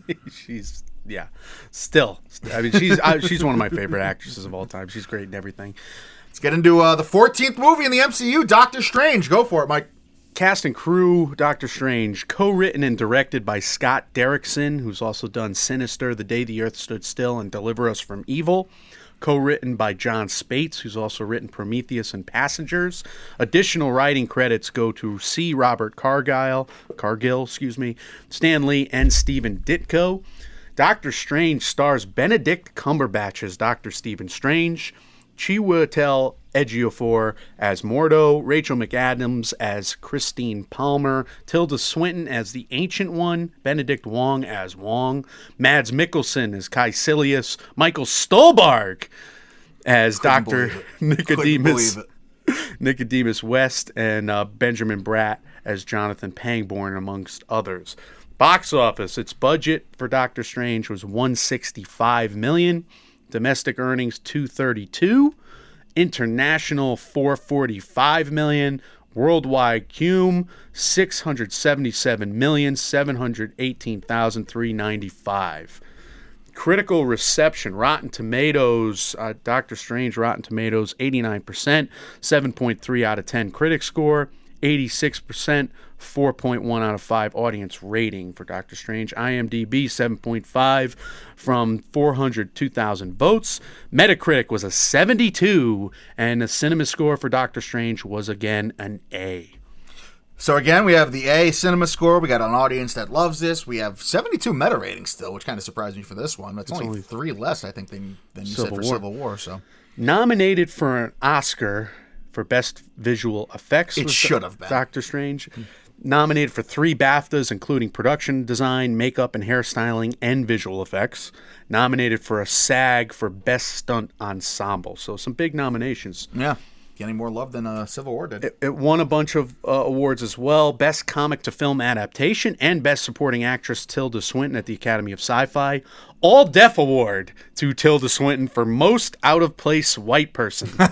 Still. I mean, she's one of my favorite actresses of all time. She's great in everything. Let's get into the 14th movie in the MCU, Doctor Strange. Go for it, Mike. Cast and crew, Doctor Strange, co-written and directed by Scott Derrickson, who's also done Sinister, The Day the Earth Stood Still, and Deliver Us from Evil. Co-written by John Spates, who's also written Prometheus and Passengers. Additional writing credits go to C. Robert Cargill, Stan Lee, and Stephen Ditko. Doctor Strange stars Benedict Cumberbatch as Dr. Stephen Strange, Chiwetel Ejiofor as Mordo, Rachel McAdams as Christine Palmer, Tilda Swinton as the Ancient One, Benedict Wong as Wong, Mads Mikkelsen as Caecilius, Michael Stolberg as Dr. Nicodemus West, and Benjamin Bratt as Jonathan Pangborn, amongst others. Box office, its budget for Doctor Strange was $165 million. Domestic earnings $232 million. International $445 million. Worldwide cume, 677,718,395. Critical reception, Rotten Tomatoes, Doctor Strange, Rotten Tomatoes, 89%, 7.3 out of 10 critic score, 86%, 4.1 out of 5 audience rating for Doctor Strange. IMDb, 7.5 from 402,000 votes. Metacritic was a 72, and the cinema score for Doctor Strange was again an A. So again, we have the A cinema score. We got an audience that loves this. We have 72 meta ratings still, which kind of surprised me for this one. That's only 3 less, I think, than you said for Civil War. So nominated for an Oscar for Best Visual Effects. It should have been. Doctor Strange. Nominated for 3 BAFTAs, including production design, makeup and hairstyling, and visual effects. Nominated for a SAG for Best Stunt Ensemble. So some big nominations. Yeah. Getting more love than Civil War did. It won a bunch of awards as well. Best Comic to Film Adaptation and Best Supporting Actress Tilda Swinton at the Academy of Sci-Fi. All Deaf Award to Tilda Swinton for Most Out-of-Place White Person. So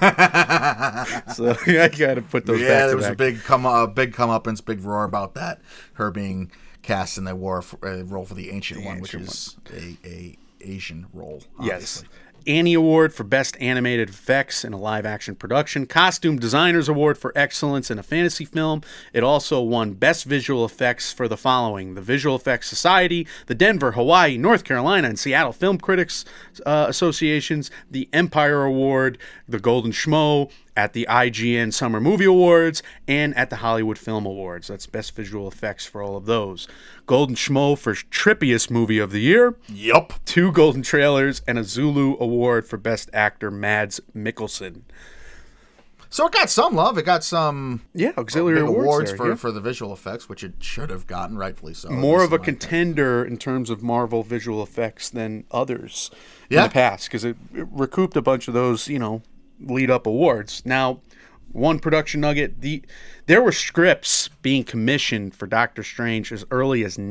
I got to put those back to back. Yeah, there was a big comeuppance, big roar about that. Her being cast in the role for the Ancient One, which is a Asian role, obviously. Yes. Annie Award for Best Animated Effects in a Live-Action Production. Costume Designers Award for Excellence in a Fantasy Film. It also won Best Visual Effects for the following: the Visual Effects Society, the Denver, Hawaii, North Carolina, and Seattle Film Critics Associations, the Empire Award, the Golden Schmo, at the IGN Summer Movie Awards, and at the Hollywood Film Awards. That's Best Visual Effects for all of those. Golden Schmo for Trippiest Movie of the Year. Yup. 2 Golden Trailers, and a Zulu Award for Best Actor, Mads Mikkelsen. So it got some love. It got some auxiliary awards for the visual effects, which it should have gotten, rightfully so. More of a contender in terms of Marvel visual effects than others in the past, because it recouped a bunch of those, lead-up awards. Now, one production nugget, there were scripts being commissioned for Doctor Strange as early as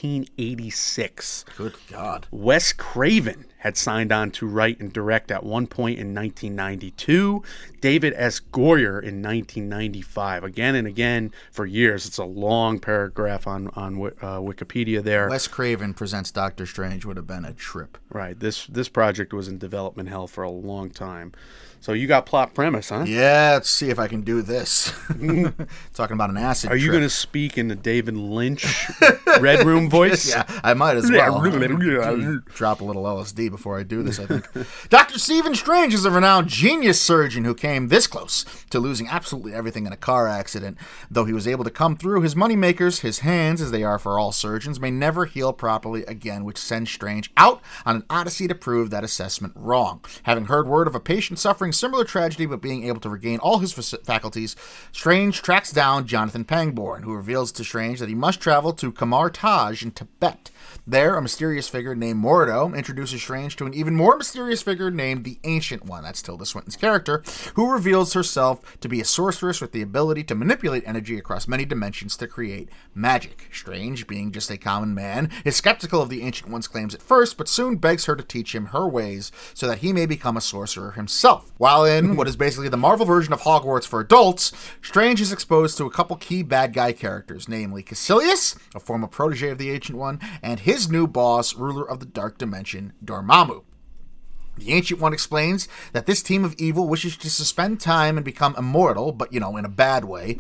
1986. Good God. Wes Craven had signed on to write and direct at one point in 1992. David S. Goyer in 1995. Again and again for years. It's a long paragraph on Wikipedia there. Wes Craven presents Doctor Strange would have been a trip. Right. This project was in development hell for a long time. So you got plot premise, huh? Yeah, let's see if I can do this. Talking about an acid Are you trip. going to speak in the David Lynch Red Room voice? Yeah, I might as well. Drop a little LSD before I do this, I think. Dr. Stephen Strange is a renowned genius surgeon who came this close to losing absolutely everything in a car accident. Though he was able to come through, his moneymakers, his hands, as they are for all surgeons, may never heal properly again, which sends Strange out on an odyssey to prove that assessment wrong. Having heard word of a patient suffering similar tragedy but being able to regain all his faculties, Strange tracks down Jonathan Pangborn, who reveals to Strange that he must travel to Kamar Taj in Tibet. There, a mysterious figure named Mordo introduces Strange to an even more mysterious figure named the Ancient One, that's Tilda Swinton's character, who reveals herself to be a sorceress with the ability to manipulate energy across many dimensions to create magic. Strange, being just a common man, is skeptical of the Ancient One's claims at first, but soon begs her to teach him her ways so that he may become a sorcerer himself. While in what is basically the Marvel version of Hogwarts for adults, Strange is exposed to a couple key bad guy characters, namely Caecilius, a former protege of the Ancient One, and his new boss, ruler of the Dark Dimension, Dormammu. The Ancient One explains that this team of evil wishes to suspend time and become immortal, but, in a bad way.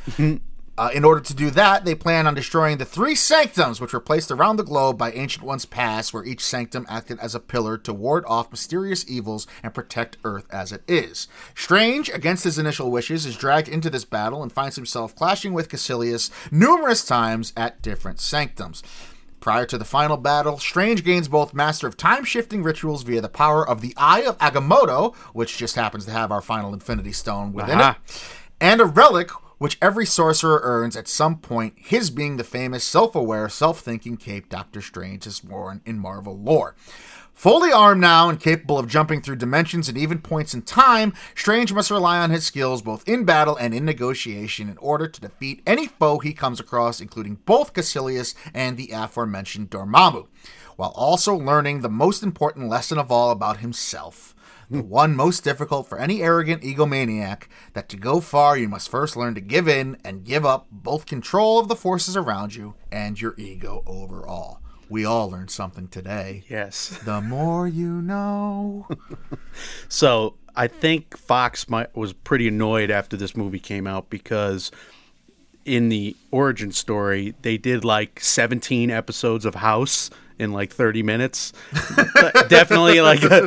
In order to do that, they plan on destroying the 3 sanctums, which were placed around the globe by Ancient One's past, where each sanctum acted as a pillar to ward off mysterious evils and protect Earth as it is. Strange, against his initial wishes, is dragged into this battle and finds himself clashing with Caecilius numerous times at different sanctums. Prior to the final battle, Strange gains both Master of Time-Shifting Rituals via the power of the Eye of Agamotto, which just happens to have our final Infinity Stone within it, and a relic which every sorcerer earns at some point, his being the famous self-aware, self-thinking cape Doctor Strange has worn in Marvel lore. Fully armed now and capable of jumping through dimensions and even points in time, Strange must rely on his skills both in battle and in negotiation in order to defeat any foe he comes across, including both Caecilius and the aforementioned Dormammu, while also learning the most important lesson of all about himself. The one most difficult for any arrogant egomaniac, that to go far you must first learn to give in and give up both control of the forces around you and your ego overall. We all learned something today. Yes. The more you know. So I think Fox was pretty annoyed after this movie came out because in the origin story, they did like 17 episodes of House in like 30 minutes. Definitely like a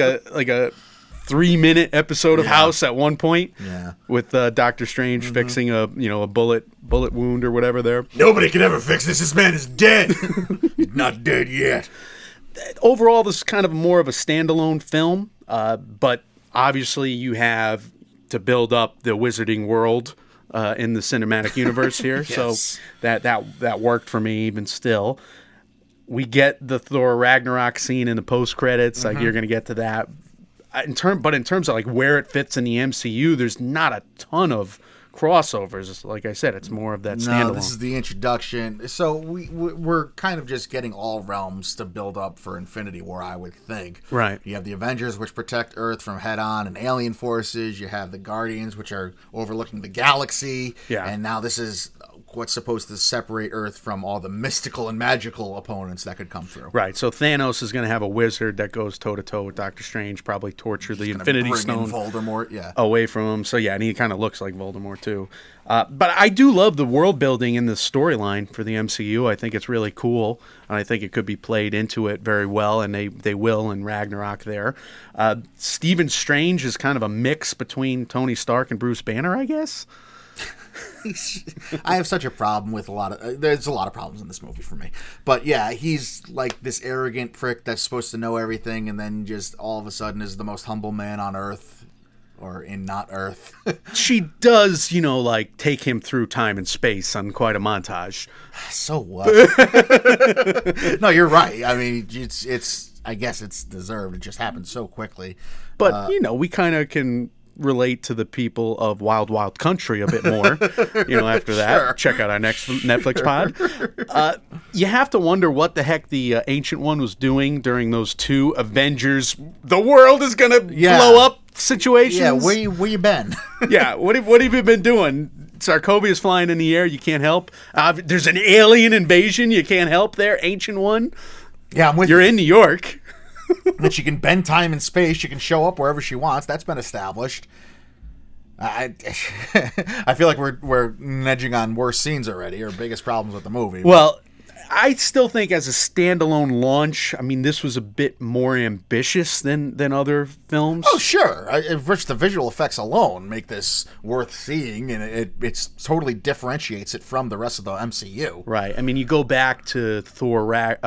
3-minute episode of House at one point. Yeah. With Doctor Strange fixing a bullet wound or whatever there. Nobody can ever fix this. This man is dead. He's not dead yet. Overall, this is kind of more of a standalone film, but obviously you have to build up the wizarding world in the cinematic universe here. Yes. So that worked for me even still. We get the Thor Ragnarok scene in the post credits. Like you're going to get to that. But in terms of like where it fits in the MCU, there's not a ton of crossovers. Like I said, it's more of that standalone. No, this is the introduction. So we're kind of just getting all realms to build up for Infinity War, I would think. Right. You have the Avengers, which protect Earth from head-on and alien forces. You have the Guardians, which are overlooking the galaxy. Yeah. And now this is what's supposed to separate Earth from all the mystical and magical opponents that could come through. Right. So Thanos is going to have a wizard that goes toe-to-toe with Doctor Strange, probably torture the Infinity Bring Stone in Voldemort, yeah. away from him. So yeah, and he kind of looks like Voldemort too. But I do love the world building in the storyline for the MCU. I think it's really cool, and I think it could be played into it very well, and they will in Ragnarok there. Stephen Strange is kind of a mix between Tony Stark and Bruce Banner, I guess. I have such a problem with there's a lot of problems in this movie for me. But yeah, he's like this arrogant prick that's supposed to know everything and then just all of a sudden is the most humble man on Earth. Or in not Earth. She does, like take him through time and space on quite a montage. So what? No, you're right. I mean, it's I guess it's deserved. It just happened so quickly. But, we kind of can relate to the people of Wild Wild Country a bit more, after that. Sure. Check out our next Netflix pod. You have to wonder what the heck the Ancient One was doing during those two Avengers, the world is going to blow up situations. Yeah, where you been? Yeah, what have you been doing? Sokovia is flying in the air, you can't help. There's an alien invasion, you can't help there, Ancient One. Yeah, I'm with You're in New York. That she can bend time and space. She can show up wherever she wants. That's been established. I feel like we're nudging on worse scenes already, or biggest problems with the movie. Well, I still think as a standalone launch, I mean, this was a bit more ambitious than other films. Oh, sure. Just the visual effects alone make this worth seeing, and it totally differentiates it from the rest of the MCU. Right. I mean, you go back to Thor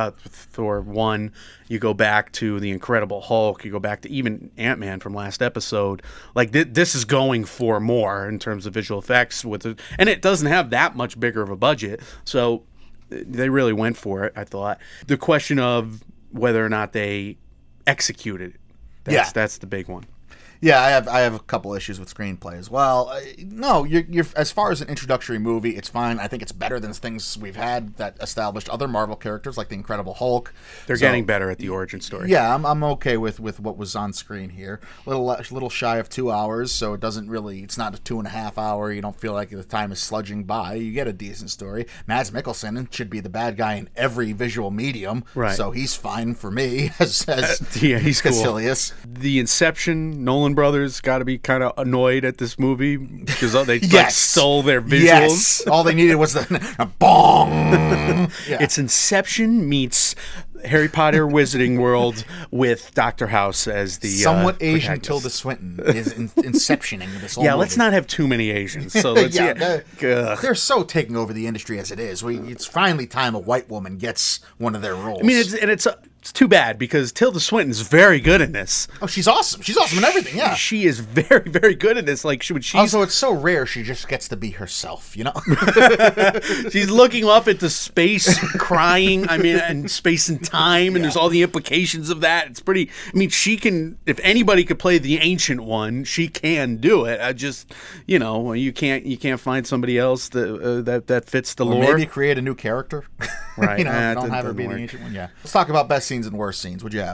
1, you go back to The Incredible Hulk, you go back to even Ant-Man from last episode. Like, this is going for more in terms of visual effects, and it doesn't have that much bigger of a budget, so they really went for it, I thought. The question of whether or not they executed it, that's the big one. Yeah, I have a couple issues with screenplay as well. No, you're as far as an introductory movie, it's fine. I think it's better than things we've had that established other Marvel characters like the Incredible Hulk. They're getting better at the origin story. Yeah, I'm okay with what was on screen here. Little shy of 2 hours, so it doesn't really. It's not a 2.5 hour. You don't feel like the time is sludging by. You get a decent story. Mads Mikkelsen should be the bad guy in every visual medium, right? So he's fine for me as he's Caecilius. Cool. The Inception Nolan brothers got to be kind of annoyed at this movie because they stole their visuals. Yes, all they needed was the bong. Yeah. It's Inception meets Harry Potter Wizarding World with Dr. House as the somewhat Asian Tilda Swinton is inceptioning this whole movie. Let's not have too many Asians. So let's, they're so taking over the industry as it is. It's finally time a white woman gets one of their roles. I mean, it's too bad because Tilda Swinton's very good in this. Oh, she's awesome. She's awesome in everything, yeah. She is very, very good in this. Like, she's... Also, it's so rare she just gets to be herself, She's looking up at the space, crying, and space and time, and there's all the implications of that. It's pretty... I mean, she can... If anybody could play the Ancient One, she can do it. I just... you can't find somebody else that fits the lore. Maybe create a new character. Right. Don't have her be the Ancient One, yeah. Let's talk about best scenes and worst scenes. What'd you have?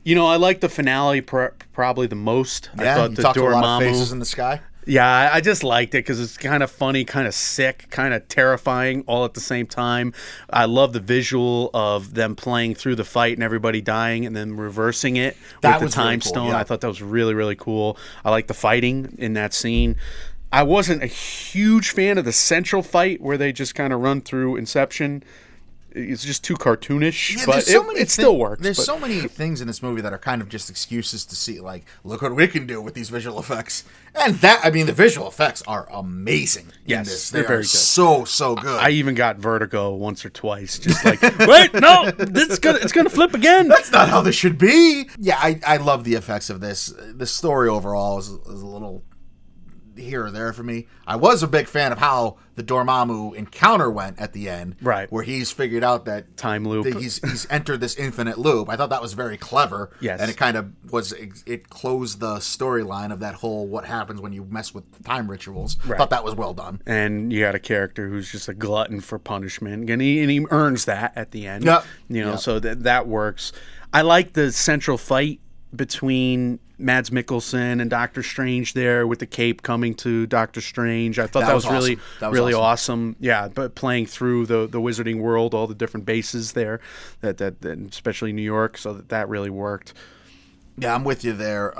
You know, I like the finale probably the most. I Yeah, thought you the talked to a lot of Dormammu. faces in the sky. Yeah, I just liked it because it's kind of funny, kind of sick, kind of terrifying all at the same time. I love the visual of them playing through the fight and everybody dying and then reversing it That with was the really time cool, stone. yeah. I thought that was really, really cool. I like the fighting in that scene. I wasn't a huge fan of the central fight where they just kind of run through Inception. It's just too cartoonish, Yeah, but there's so many it still works. There's but- so many things in this movie that are kind of just excuses to see, like, look what we can do with these visual effects. And that, I mean, the visual effects are amazing in Yes, this. they're They very are good. so good. I even got vertigo once or twice, just like, wait, no, it's gonna flip again. That's not how this should be. Yeah, I love the effects of this. The story overall is a little here or there for me. I was a big fan of how the Dormammu encounter went at the end, Right. where he's figured out that Time loop. that he's entered this infinite loop. I thought that was very clever. Yes. And it kind of it closed the storyline of that whole what happens when you mess with time rituals. Right. Thought that was well done. And you got a character who's just a glutton for punishment, and he earns that at the end. Yep. You know, Yep. so that works. I like the central fight between Mads Mikkelsen and Doctor Strange there with the cape coming to Doctor Strange. I thought That that was was really, awesome. That was really awesome. awesome. Yeah, but playing through the Wizarding World, all the different bases there, that especially New York, so that really worked. Yeah, I'm with you there.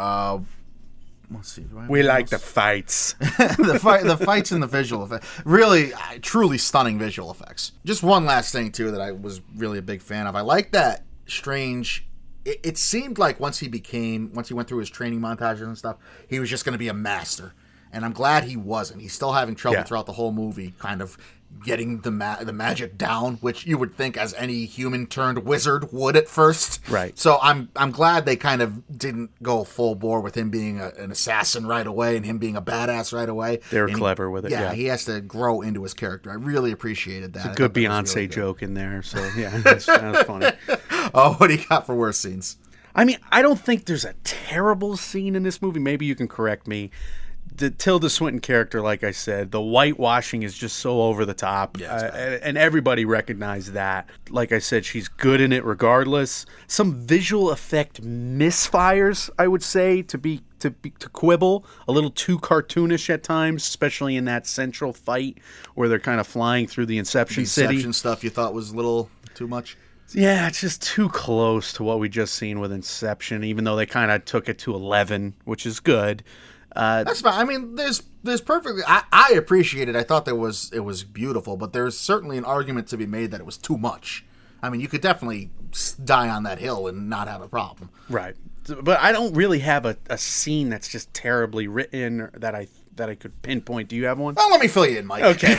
Let's see. do I have We anything like else? the fights. the fights and the visual effects. Really, truly stunning visual effects. Just one last thing, too, that I was really a big fan of. I like that Strange... It seemed like once he went through his training montages and stuff, he was just going to be a master. And I'm glad he wasn't. He's still having trouble Yeah. throughout the whole movie, kind of getting the magic down, which you would think as any human turned wizard would at first. Right. So I'm glad they kind of didn't go full bore with him being an assassin right away and him being a badass right away. They were And clever with it, yeah. he has to grow into his character. I really appreciated that. I Good thought that was Beyonce really good. joke in there, so yeah, that was funny. Oh, what do you got for worse scenes? I mean, I don't think there's a terrible scene in this movie. Maybe you can correct me. The Tilda Swinton character, like I said, the whitewashing is just so over the top, Yeah, it's bad. and everybody recognized that. Like I said, she's good in it regardless. Some visual effect misfires, I would say, to quibble, a little too cartoonish at times, especially in that central fight where they're kind of flying through the Inception City. Inception stuff you thought was a little too much? Yeah, it's just too close to what we just seen with Inception, even though they kind of took it to 11, which is good. That's fine. I mean, there's perfectly. I appreciate it. I thought it was beautiful, but there's certainly an argument to be made that it was too much. I mean, you could definitely die on that hill and not have a problem. Right. But I don't really have a scene that's just terribly written that I could pinpoint. Do you have one? Well, let me fill you in, Mike. Okay.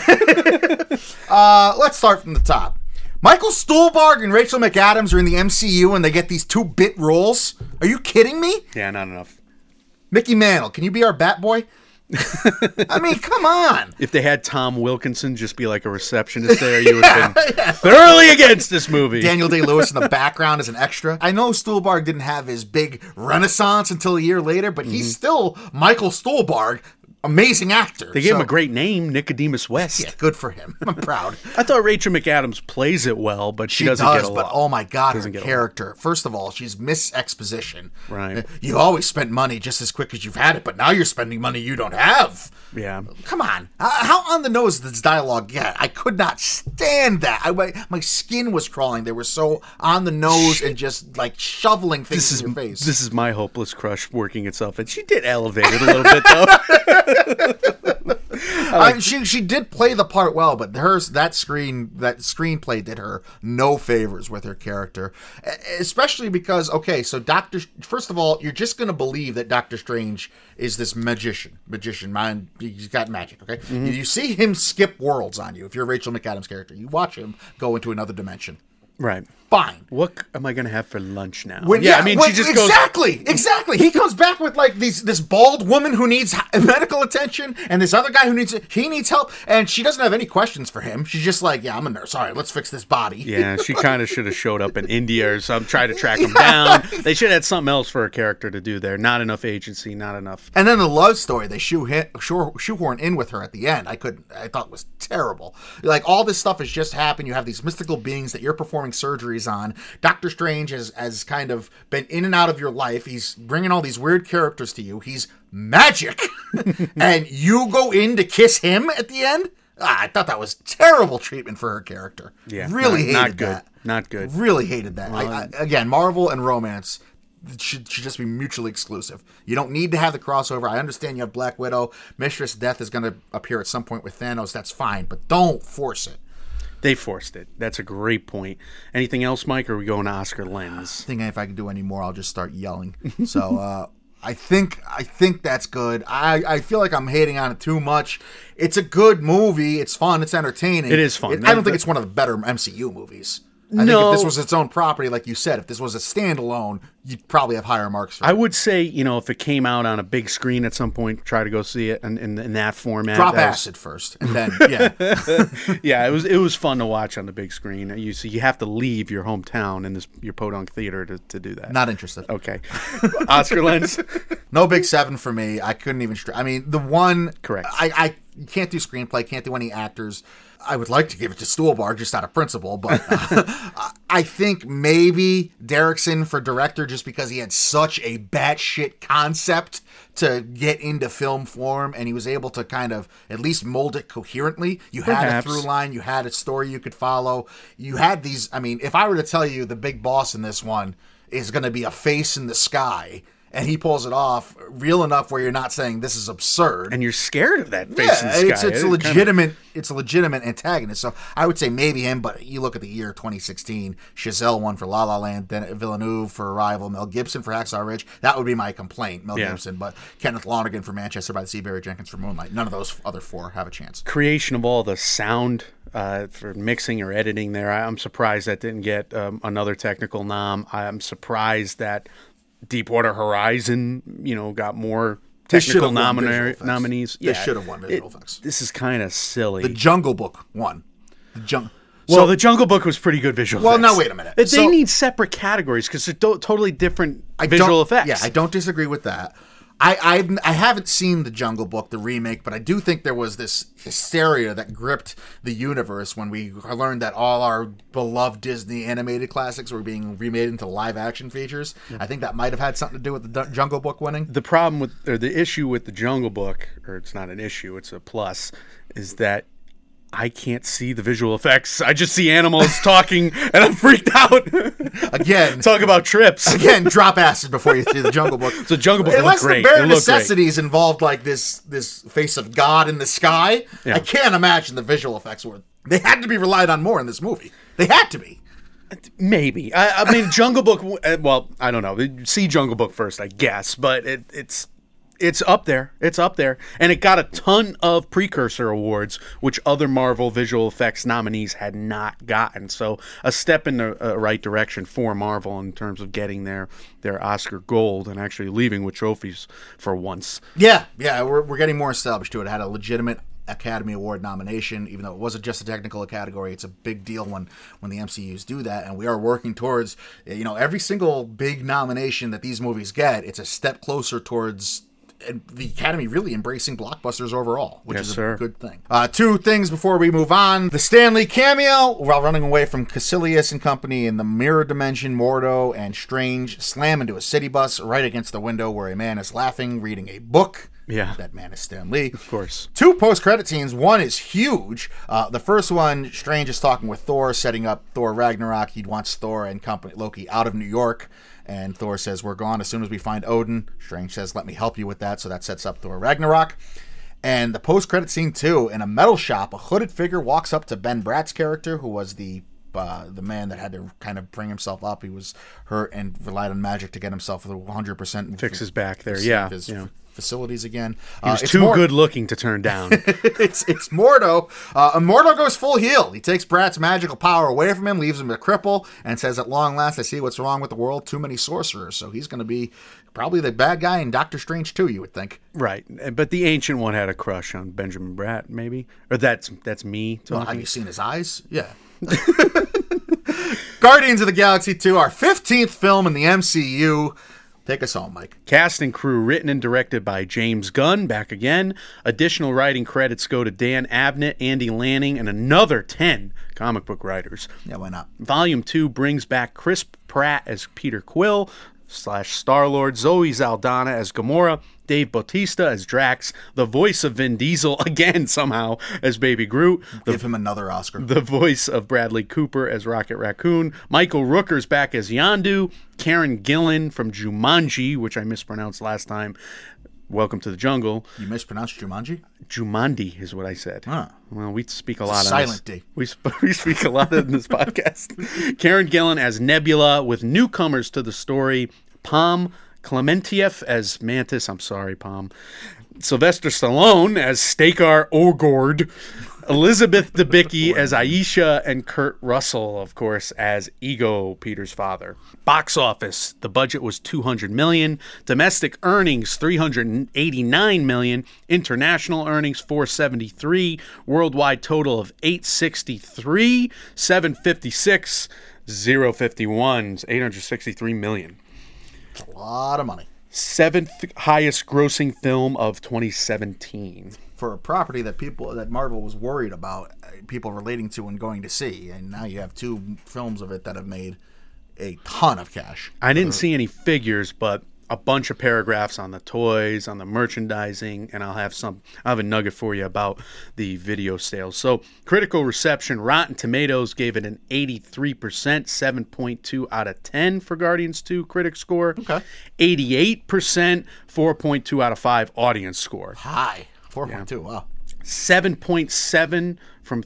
Let's start from the top. Michael Stuhlbarg and Rachel McAdams are in the MCU and they get these 2-bit roles. Are you kidding me? Yeah, not enough. Mickey Mantle, can you be our Batboy? I mean, come on. If they had Tom Wilkinson just be like a receptionist there, you would have been thoroughly against this movie. Daniel Day-Lewis in the background as an extra. I know Stuhlbarg didn't have his big renaissance until a year later, but he's still Michael Stuhlbarg. Amazing actor. They gave him a great name, Nicodemus West. Yeah, good for him. I'm proud. I thought Rachel McAdams plays it well, but she doesn't does, get a but lot. oh my god, her Doesn't get a lot. character. First of all, she's Miss Exposition. Right. You always spent money just as quick as you've had it, but now you're spending money you don't have. Yeah. Come on. How on the nose does this dialogue get? I could not stand that. My skin was crawling. They were so on the nose and just like shoveling things in your face. This is my hopeless crush working itself, and she did elevate it a little bit though. She did play the part well, but that screenplay did her no favors with her character, especially because so first of all, you're just gonna believe that Doctor Strange is this magician man. He's got magic. Okay, Mm-hmm. You see him skip worlds on you. If you're Rachel McAdams' character, you watch him go into another dimension. Right. Fine. What am I going to have for lunch now? She just goes. Exactly. He comes back with like this bald woman who needs medical attention, and this other guy who needs help, and she doesn't have any questions for him. She's just like, yeah, I'm a nurse. All right, let's fix this body. Yeah, she kind of should have showed up in India or something, try to track him down. They should have had something else for a character to do there. Not enough agency, not enough. And then the love story they shoehorn in with her at the end, I thought was terrible. Like, all this stuff has just happened. You have these mystical beings that you're performing surgeries on. Doctor Strange has kind of been in and out of your life. He's bringing all these weird characters to you. He's magic. And you go in to kiss him at the end? I thought that was terrible treatment for her character. Yeah, really not hated good. that. Not good. Really hated that. Again, Marvel and romance should just be mutually exclusive. You don't need to have the crossover. I understand you have Black Widow. Mistress Death is going to appear at some point with Thanos. That's fine, but don't force it. They forced it. That's a great point. Anything else, Mike, or are we going to Oscar lens? I think if I can do any more, I'll just start yelling. So, I think that's good. I feel like I'm hating on it too much. It's a good movie. It's fun. It's entertaining. It is fun. I don't think it's one of the better MCU movies. I think if this was its own property, like you said, if this was a standalone, you'd probably have higher marks for it. I would say, if it came out on a big screen at some point, try to go see it in that format. Drop acid first, and then, yeah. Yeah, it was fun to watch on the big screen. You have to leave your hometown and your podunk theater to do that. Not interested. Okay. Oscar lens? No big 7 for me. I couldn't even... I mean, the one... Correct. I can't do screenplay, can't do any actors. I would like to give it to Stuhlbarg just out of principle, but I think maybe Derrickson for director just because he had such a batshit concept to get into film form, and he was able to kind of at least mold it coherently. You had a through line, you had a story you could follow. You had these... I mean, if I were to tell you the big boss in this one is going to be a face in the sky, and he pulls it off real enough where you're not saying this is absurd, and you're scared of that face in the sky. It's a legitimate it's a legitimate antagonist. So I would say maybe him, but you look at the year 2016, Chazelle won for La La Land, then Villeneuve for Arrival, Mel Gibson for Hacksaw Ridge. That would be my complaint, Gibson, but Kenneth Lonergan for Manchester by the Sea, Barry Jenkins for Moonlight. None of those other 4 have a chance. Creation of all the sound for mixing or editing there, I'm surprised that didn't get another technical nom. I'm surprised that Deepwater Horizon, got more technical nominees. They should have won visual effects. This is kind of silly. The Jungle Book won. The Jungle Book was pretty good visual effects. Well, now wait a minute. They need separate categories because they're totally different visual effects. Yeah, I don't disagree with that. I haven't seen The Jungle Book, the remake, but I do think there was this hysteria that gripped the universe when we learned that all our beloved Disney animated classics were being remade into live action features. Yeah. I think that might have had something to do with the Jungle Book winning. The problem the issue with The Jungle Book, or it's not an issue, it's a plus, is that I can't see the visual effects. I just see animals talking, and I'm freaked out. Again, talk about trips. Again, drop acid before you see the Jungle Book. So Jungle Book unless looked great. The bare necessities involved, like this face of God in the sky. Yeah. I can't imagine the visual effects were. They had to be relied on more in this movie. They had to be. Maybe. I mean, Jungle Book. Well, I don't know. See Jungle Book first, I guess, but it's up there. It's up there. And it got a ton of precursor awards, which other Marvel visual effects nominees had not gotten. So a step in the right direction for Marvel in terms of getting their Oscar gold and actually leaving with trophies for once. Yeah. We're getting more established to it. It had a legitimate Academy Award nomination, even though it wasn't just a technical category. It's a big deal when the MCUs do that, and we are working towards, every single big nomination that these movies get, it's a step closer towards the Academy really embracing blockbusters overall, which is a good thing. 2 things before we move on. The Stan Lee cameo, while running away from Caecilius and company in the mirror dimension, Mordo and Strange slam into a city bus right against the window where a man is laughing, reading a book. Yeah. That man is Stan Lee. Of course. 2 post-credit scenes. One is huge. The first one, Strange is talking with Thor, setting up Thor Ragnarok. He wants Thor and company Loki out of New York. And Thor says, we're gone as soon as we find Odin. Strange says, let me help you with that. So that sets up Thor Ragnarok. And the post-credit scene, too, in a metal shop, a hooded figure walks up to Ben Bratt's character, who was the man that had to kind of bring himself up. He was hurt and relied on magic to get himself 100%. Fix his back there, yeah. Facilities again. He was too good looking to turn down. It's Mordo. Mordo goes full heel. He takes Bratt's magical power away from him, leaves him a cripple, and says, at long last, I see what's wrong with the world. Too many sorcerers. So he's going to be probably the bad guy in Doctor Strange too, you would think. Right. But the Ancient One had a crush on Benjamin Bratt, maybe? Or that's me talking? Well, have you seen his eyes? Yeah. Guardians of the Galaxy 2, our 15th film in the MCU. Take us home, Mike. Cast and crew written and directed by James Gunn, back again. Additional writing credits go to Dan Abnett, Andy Lanning, and another 10 comic book writers. Yeah, why not? Volume 2 brings back Chris Pratt as Peter Quill / Star-Lord, Zoe Saldana as Gamora, Dave Bautista as Drax, the voice of Vin Diesel again somehow as Baby Groot, Give him another Oscar. the voice of Bradley Cooper as Rocket Raccoon, Michael Rooker's back as Yondu, Karen Gillan from Jumanji, which I mispronounced last time. Welcome to the Jungle. You mispronounced Jumanji? Jumandi is what I said. Huh. Well, we speak a lot on silent this. D. We speak a lot in this podcast. Karen Gillan as Nebula, with newcomers to the story. Palm Clementieff as Mantis. I'm sorry, Palm. Sylvester Stallone as Stakar Ogord. Elizabeth Debicki as Aisha, and Kurt Russell, of course, as Ego, Peter's father. Box office, the budget was $200 million. Domestic earnings, $389 million. International earnings, $473. Worldwide total of $863, $756, $051, $863 million. A lot of money. 7th highest grossing film of 2017. For a property that Marvel was worried about people relating to and going to see, and now you have 2 films of it that have made a ton of cash. I didn't see any figures, but a bunch of paragraphs on the toys, on the merchandising, and I'll have a nugget for you about the video sales. So, critical reception, Rotten Tomatoes gave it an 83%, 7.2 out of 10 for Guardians 2 critic score. Okay. 88%, 4.2 out of 5 audience score. High. 4.2, wow. 7.7 from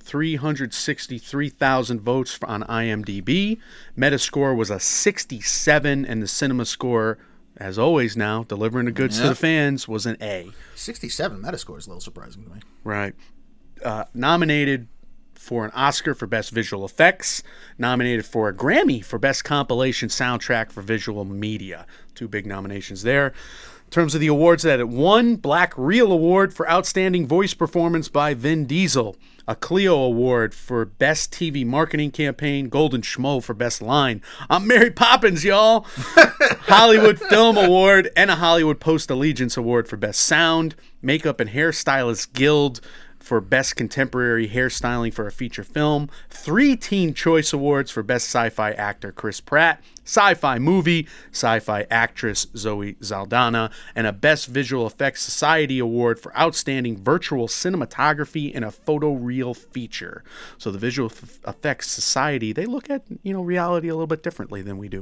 363,000 votes on IMDb. Metascore was a 67, and the Cinema Score, as always now, delivering the goods to the fans, was an A. 67 Metascore is a little surprising to me. Right. Nominated for an Oscar for Best Visual Effects. Nominated for a Grammy for Best Compilation Soundtrack for Visual Media. 2 big nominations there. In terms of the awards that it won, Black Reel Award for Outstanding Voice Performance by Vin Diesel, a Clio Award for Best TV Marketing Campaign, Golden Schmo for Best Line, I'm Mary Poppins, y'all, Hollywood Film Award, and a Hollywood Post Allegiance Award for Best Sound, Makeup and Hairstylist Guild for Best Contemporary Hairstyling for a Feature Film, 3 Teen Choice Awards for Best Sci-Fi Actor Chris Pratt, Sci-Fi Movie, Sci-Fi Actress Zoe Saldana, and a Best Visual Effects Society Award for Outstanding Virtual Cinematography in a Photoreal Feature. So the Visual Effects Society, they look at, reality a little bit differently than we do.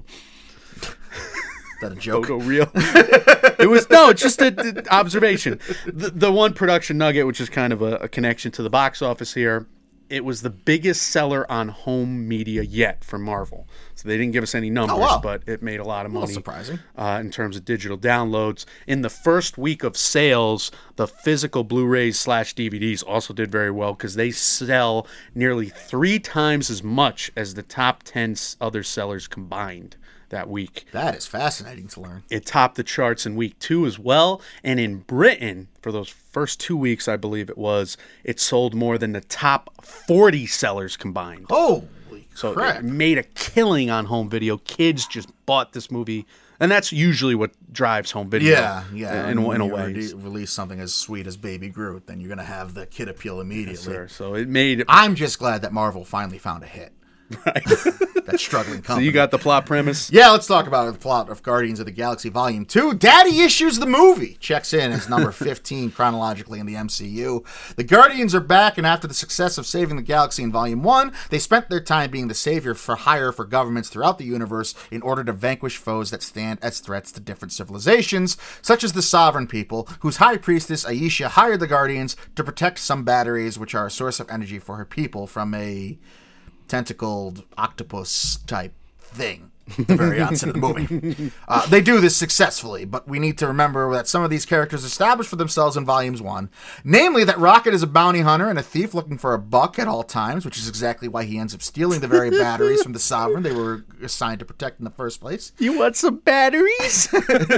Is that a joke? Photoreal. It's just an observation. The one production nugget, which is kind of a connection to the box office here, it was the biggest seller on home media yet for Marvel. So they didn't give us any numbers, but it made a lot of money. Surprising. In terms of digital downloads. In the first week of sales, the physical Blu-rays / DVDs also did very well because they sell nearly 3 times as much as the top 10 other sellers combined that week. That is fascinating to learn. It topped the charts in week 2 as well. And in Britain, for those first 2 weeks, I believe it was, it sold more than the top 40 sellers combined. Holy so crap. It made a killing on home video. Kids just bought this movie. And that's usually what drives home video. Yeah. In a way. Release something as sweet as Baby Groot, then you're going to have the kid appeal immediately. Yes, sir. So it made... I'm just glad that Marvel finally found a hit. Right. That struggling company. So you got the plot premise? Yeah, let's talk about the plot of Guardians of the Galaxy Volume 2. Daddy Issues the movie checks in as number 15 chronologically in the MCU. The Guardians are back, and after the success of saving the galaxy in Volume 1, they spent their time being the savior for hire for governments throughout the universe in order to vanquish foes that stand as threats to different civilizations, such as the Sovereign People, whose High Priestess Aisha hired the Guardians to protect some batteries, which are a source of energy for her people, from a tentacled octopus type thing at the very onset of the movie. They do this successfully, but we need to remember that some of these characters established for themselves in Volumes 1, namely that Rocket is a bounty hunter and a thief looking for a buck at all times, which is exactly why he ends up stealing the very batteries from the Sovereign they were assigned to protect in the first place. You want some batteries?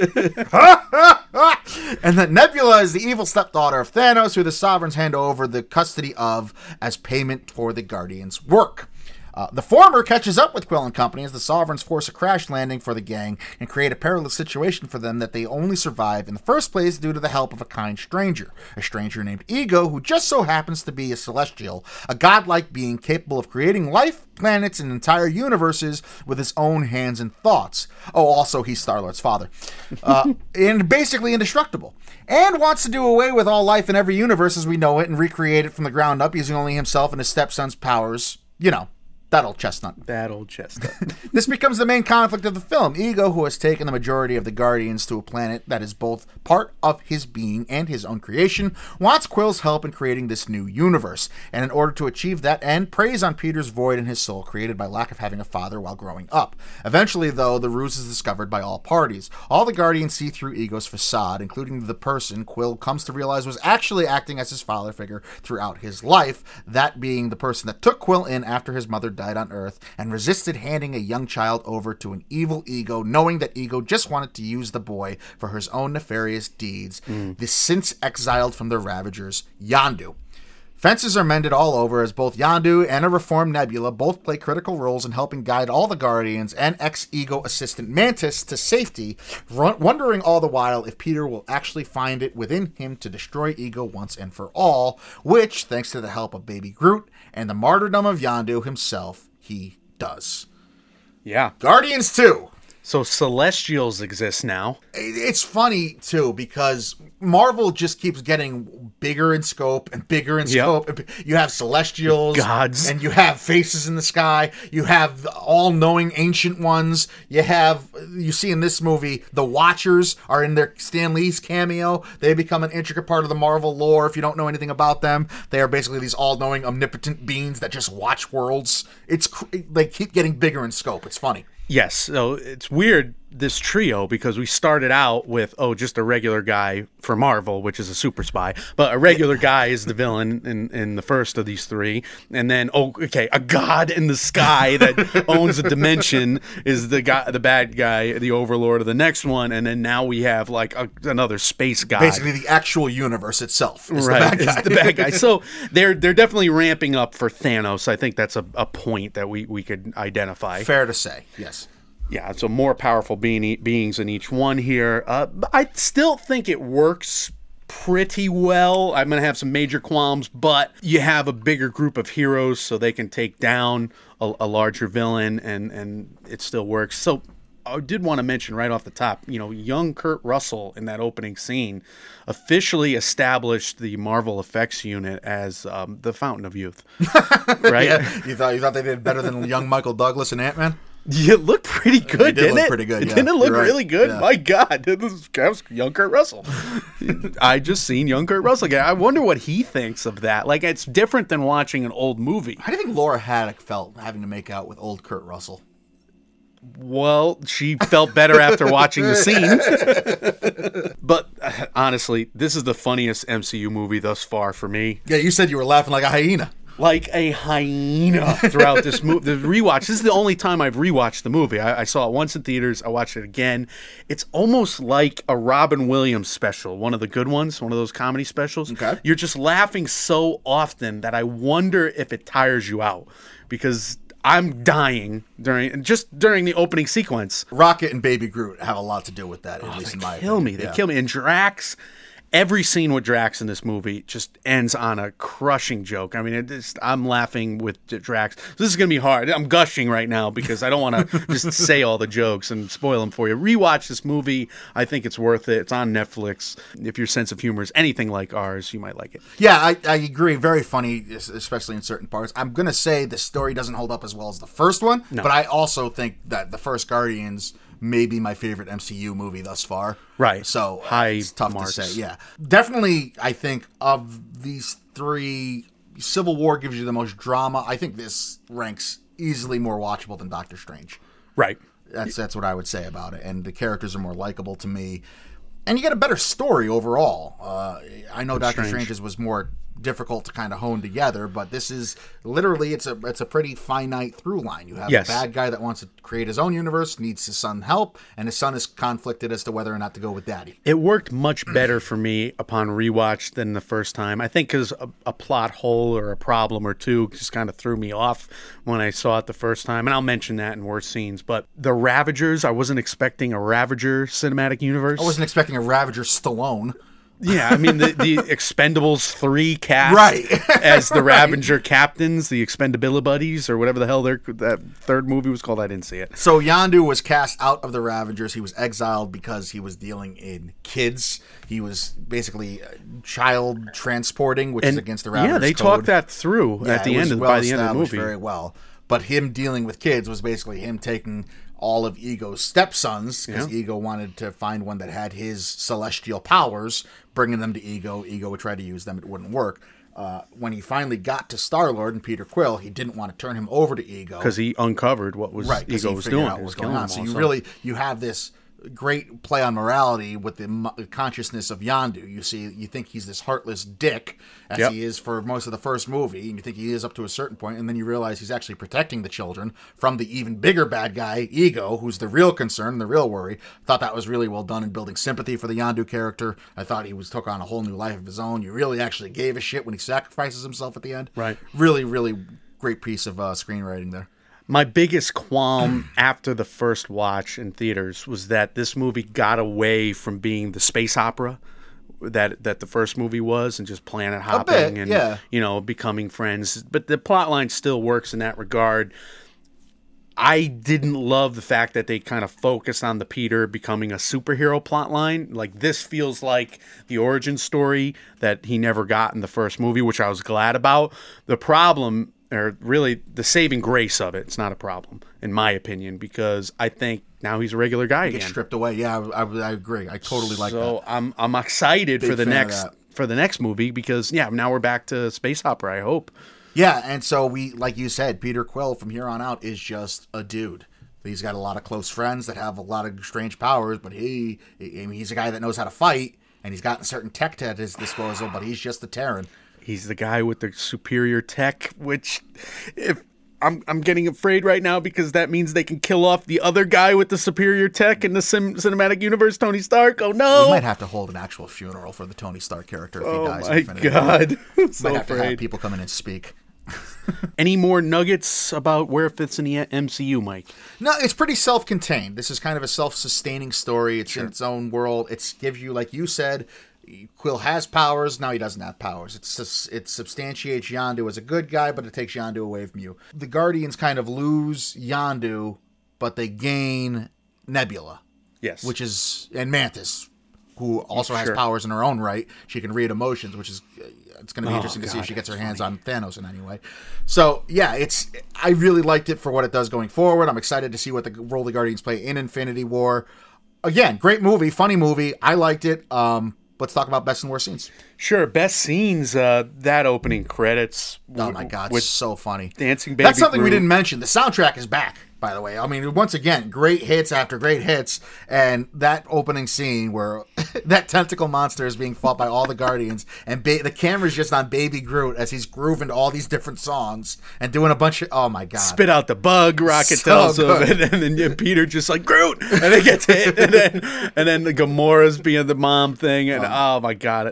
And that Nebula is the evil stepdaughter of Thanos, who the Sovereigns hand over the custody of as payment for the Guardians' work. The former catches up with Quill and company as the Sovereigns force a crash landing for the gang and create a perilous situation for them that they only survive in the first place due to the help of a kind stranger. A stranger named Ego, who just so happens to be a celestial, a godlike being capable of creating life, planets, and entire universes with his own hands and thoughts. Oh, also, he's Star-Lord's father. And basically indestructible. And wants to do away with all life in every universe as we know it and recreate it from the ground up using only himself and his stepson's powers. You know. That old chestnut. This becomes the main conflict of the film. Ego, who has taken the majority of the Guardians to a planet that is both part of his being and his own creation, wants Quill's help in creating this new universe, and in order to achieve that end, preys on Peter's void in his soul created by lack of having a father while growing up. Eventually, though, the ruse is discovered by all parties. All the Guardians see through Ego's facade, including the person Quill comes to realize was actually acting as his father figure throughout his life, that being the person that took Quill in after his mother died on Earth and resisted handing a young child over to an evil Ego, knowing that Ego just wanted to use the boy for his own nefarious deeds. The since exiled from the Ravagers, Yondu. Fences are mended all over as both Yondu and a reformed Nebula both play critical roles in helping guide all the Guardians and ex-Ego assistant Mantis to safety, wondering all the while if Peter will actually find it within him to destroy Ego once and for all, which, thanks to the help of Baby Groot and the martyrdom of Yondu himself, he does. Yeah. Guardians 2. So Celestials exist now. It's funny, too, because Marvel just keeps getting bigger in scope and bigger in scope. You have Celestials. Gods. And you have faces in the sky. You have the all-knowing ancient ones. You see in this movie, the Watchers are in their Stan Lee's cameo. They become an intricate part of the Marvel lore. If you don't know anything about them, they are basically these all-knowing, omnipotent beings that just watch worlds. They keep getting bigger in scope. It's funny. Yes, so it's weird, this trio, because we started out with, just a regular guy for Marvel, which is a super spy, but a regular guy is the villain in the first of these three, and then, a god in the sky that owns a dimension is the bad guy, the overlord of the next one, and then now we have, another space god. Basically, the actual universe itself is the bad guy. So they're definitely ramping up for Thanos. I think that's a point that we could identify. Fair to say, yes. Yeah, so more powerful beings in each one here. I still think it works pretty well. I'm going to have some major qualms, but you have a bigger group of heroes so they can take down a larger villain, and it still works. So I did want to mention right off the top, young Kurt Russell in that opening scene officially established the Marvel effects unit as the Fountain of Youth. Right? Yeah. You thought they did better than young Michael Douglas and Ant-Man? It looked pretty good, didn't it? Pretty good, yeah. Didn't it look really good? Yeah. My God, that was young Kurt Russell. I just seen young Kurt Russell again. I wonder what he thinks of that. It's different than watching an old movie. How do you think Laura Haddock felt having to make out with old Kurt Russell? Well, she felt better after watching the scene. But honestly, this is the funniest MCU movie thus far for me. Yeah, you said you were laughing like a hyena. Like a hyena throughout this movie. The rewatch. This is the only time I've rewatched the movie. I saw it once in theaters. I watched it again. It's almost like a Robin Williams special, one of the good ones, one of those comedy specials. Okay. You're just laughing so often that I wonder if it tires you out, because I'm dying during the opening sequence. Rocket and Baby Groot have a lot to do with that, at least in my opinion. They kill me. And Drax. Every scene with Drax in this movie just ends on a crushing joke. I mean, I'm laughing with Drax. This is going to be hard. I'm gushing right now because I don't want to just say all the jokes and spoil them for you. Rewatch this movie. I think it's worth it. It's on Netflix. If your sense of humor is anything like ours, you might like it. Yeah, I agree. Very funny, especially in certain parts. I'm going to say the story doesn't hold up as well as the first one, but I also think that the first Guardians may be my favorite MCU movie thus far. Right. So it's tough to say. Yeah. Definitely, I think of these three, Civil War gives you the most drama. I think this ranks easily more watchable than Doctor Strange. Right. That's what I would say about it. And the characters are more likable to me. And you get a better story overall. I know Doctor Strange's was more difficult to kind of hone together, but this is literally it's a pretty finite through line. You have Yes. a bad guy that wants to create his own universe, needs his son help, and his son is conflicted as to whether or not to go with daddy. It worked much better for me upon rewatch than the first time. I think because a plot hole or a problem or two just kind of threw me off when I saw it the first time, and I'll mention that in worse scenes. But the Ravagers, I wasn't expecting a Ravager cinematic universe. I wasn't expecting a Ravager Stallone. Yeah, I mean, the Expendables 3 cast Right. as the Ravager captains, the Expendabilities, or whatever the hell that third movie was called. I didn't see it. So Yondu was cast out of the Ravagers. He was exiled because he was dealing in kids. He was basically child transporting, which is against the Ravagers Yeah, they code. talked that through Yeah, at the it was end, well by the end of the established movie. very well. But him dealing with kids was basically him taking all of Ego's stepsons, because Ego wanted to find one that had his celestial powers, bringing them to Ego. Ego would try to use them. It wouldn't work. When he finally got to Star-Lord and Peter Quill, he didn't want to turn him over to Ego. Because he uncovered what was Right, because Ego he was figured doing. out He what was was going killing on. them So all, you have this great play on morality with the consciousness of Yondu. You think he's this heartless dick, as Yep. he is for most of the first movie, and you think he is up to a certain point, and then you realize he's actually protecting the children from the even bigger bad guy, Ego, who's the real concern, the real worry. I thought that was really well done in building sympathy for the Yondu character. I thought he took on a whole new life of his own. You really actually gave a shit when he sacrifices himself at the end. Right. Really, really great piece of screenwriting there. My biggest qualm after the first watch in theaters was that this movie got away from being the space opera that the first movie was, and just planet hopping bit, and yeah. becoming friends. But the plot line still works in that regard. I didn't love the fact that they kind of focused on the Peter becoming a superhero plot line. Like, this feels like the origin story that he never got in the first movie, which I was glad about. The problem, or really the saving grace of it, it's not a problem, in my opinion, because I think now he's a regular guy Get again. stripped away. Yeah, I agree. I totally like that. So I'm excited for the fan of next movie, because now we're back to space opera, I hope. Yeah, and so like you said, Peter Quill from here on out is just a dude. He's got a lot of close friends that have a lot of strange powers, but he's a guy that knows how to fight, and he's got certain tech at his disposal, but he's just a Terran. He's the guy with the superior tech, which if I'm getting afraid right now, because that means they can kill off the other guy with the superior tech in the cinematic universe, Tony Stark. Oh no! We might have to hold an actual funeral for the Tony Stark character if he dies. Oh my in Infinity War. God! I'm so Might have to afraid. have people come in and speak. Any more nuggets about where it fits in the MCU, Mike? No, it's pretty self-contained. This is kind of a self-sustaining story. It's in its own world. It gives you, like you said, Quill has powers. Now he doesn't have powers. It substantiates Yondu as a good guy, but it takes Yondu away from you. The Guardians kind of lose Yondu, but they gain Nebula. Yes. And Mantis, who also has Sure. powers in her own right. She can read emotions, which is it's going to be interesting to see God, if she gets her that's hands on Thanos in any way. So yeah, I really liked it for what it does going forward. I'm excited to see what the role the Guardians play in Infinity War. Again, great movie, funny movie. I liked it. Let's talk about best and worst scenes. Sure, best scenes. That opening credits. Oh my God, with so funny. Dancing Baby That's something we Groot. didn't mention. The soundtrack is back, by the way. I mean, once again, great hits after great hits. And that opening scene where that tentacle monster is being fought by all the Guardians, and the camera's just on Baby Groot as he's grooving to all these different songs and doing a bunch of, oh my God. Spit out the bug, Rocket So tells him, good. and then Peter just like, Groot, and then gets hit, and then the Gamora's being the mom thing, and oh my God,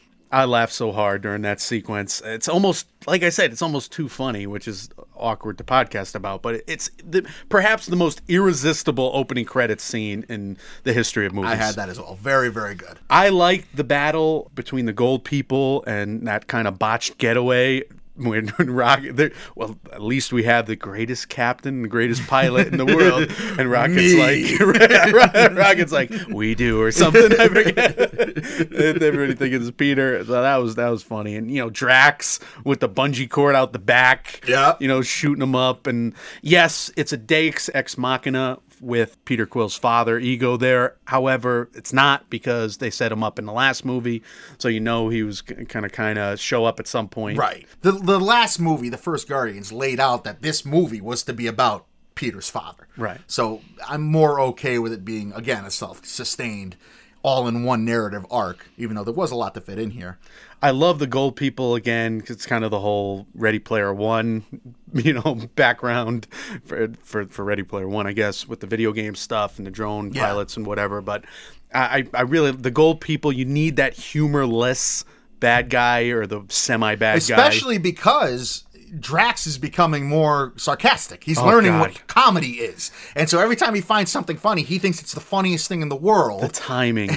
I laughed so hard during that sequence. It's almost, like I said, it's almost too funny, which is awkward to podcast about, but it's perhaps the most irresistible opening credits scene in the history of movies. I had that as well. Very, very good. I liked the battle between the gold people and that kind of botched getaway when Rocket. Well, at least we have the greatest captain, the greatest pilot in the world, and Rocket's like, Rocket's like, we do or something. I forget. Everybody thinking it's Peter. So that was funny, and Drax with the bungee cord out the back, shooting him up, and yes, it's a Deus Ex Machina with Peter Quill's father, Ego, there. However, it's not, because they set him up in the last movie, so he was kind of show up at some point. Right. The last movie, the first Guardians, laid out that this movie was to be about Peter's father. Right. So I'm more okay with it being, again, a self-sustained all in one narrative arc, even though there was a lot to fit in here. I love the Gold People again. 'Cause it's kind of the whole Ready Player One, background for Ready Player One, I guess, with the video game stuff and the drone pilots and whatever. But I really, the Gold People, you need that humorless bad guy or the semi-bad guy. Especially because Drax is becoming more sarcastic. He's learning what comedy is. And so every time he finds something funny, he thinks it's the funniest thing in the world. The timing.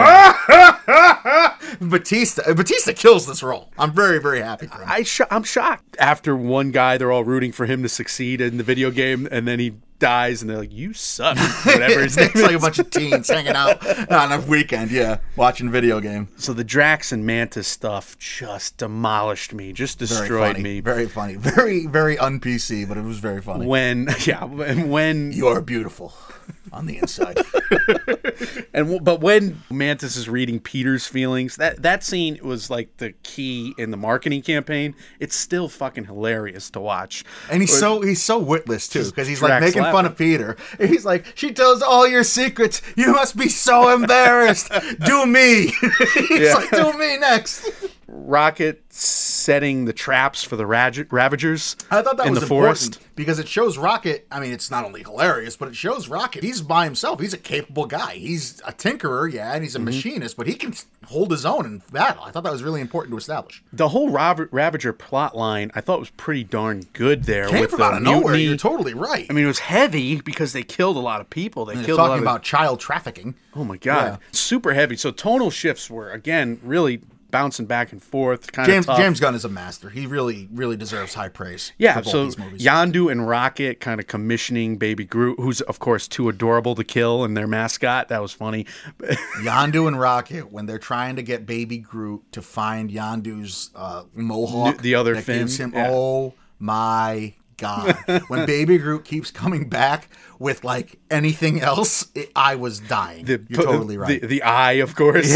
Batista kills this role. I'm very, very happy for him. I'm shocked. After one guy, they're all rooting for him to succeed in the video game, and then he dies, and they're like, "You suck." Whatever his name It's like a bunch of teens hanging out on a weekend, watching video game. So the Drax and Mantis stuff just demolished me, just destroyed me. Very funny. Very, very un-PC, but it was very funny. When You're beautiful on the inside. But when Mantis is reading Peter's feelings, that scene was like the key in the marketing campaign. It's still fucking hilarious to watch. And he's so witless too, because he's like making laughing. fun of Peter. And he's like, "She tells all your secrets. You must be so embarrassed. Do me." He's like, "Do me next." Rocket setting the traps for the Ravagers. I thought that in was the important forest because it shows Rocket. I mean, it's not only hilarious, but it shows Rocket. He's by himself. He's a capable guy. He's a tinkerer, and he's a machinist, but he can hold his own in battle. I thought that was really important to establish. The whole Ravager plot line, I thought was pretty darn good there. Came with from the out of nowhere. mutiny. You're totally right. I mean, it was heavy because they killed a lot of people. They killed talking about child trafficking. Oh my god, Yeah. super heavy. So tonal shifts were again really bouncing back and forth. Kind of tough. James Gunn is a master. He really, really deserves high praise. Yeah, for both so these movies. Yondu and Rocket kind of commissioning Baby Groot, who's of course too adorable to kill, and their mascot. That was funny. Yondu and Rocket, when they're trying to get Baby Groot to find Yondu's mohawk, The other that fin, gives him, yeah. oh my god! When Baby Groot keeps coming back with like anything else, I was dying. You're totally right. The eye, of course.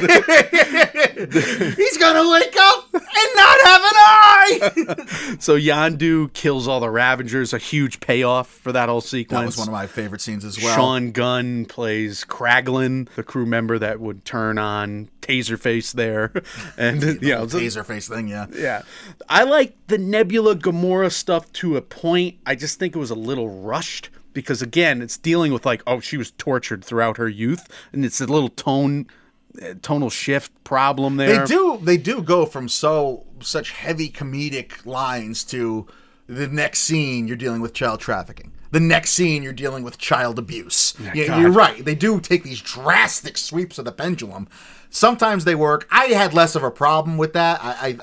He's gonna wake up and not have an eye. So Yondu kills all the Ravagers, a huge payoff for that whole sequence. That was one of my favorite scenes as well. Sean Gunn plays Kraglin, the crew member that would turn on Taserface there. And Taserface thing, yeah. Yeah. I like the Nebula Gamora stuff to a point. I just think it was a little rushed because, again, it's dealing with like, oh, she was tortured throughout her youth, and it's a little tonal shift problem there. They do go from such heavy comedic lines to the next scene you're dealing with child trafficking. The next scene you're dealing with child abuse. You're right. They do take these drastic sweeps of the pendulum. Sometimes they work. I had less of a problem with that.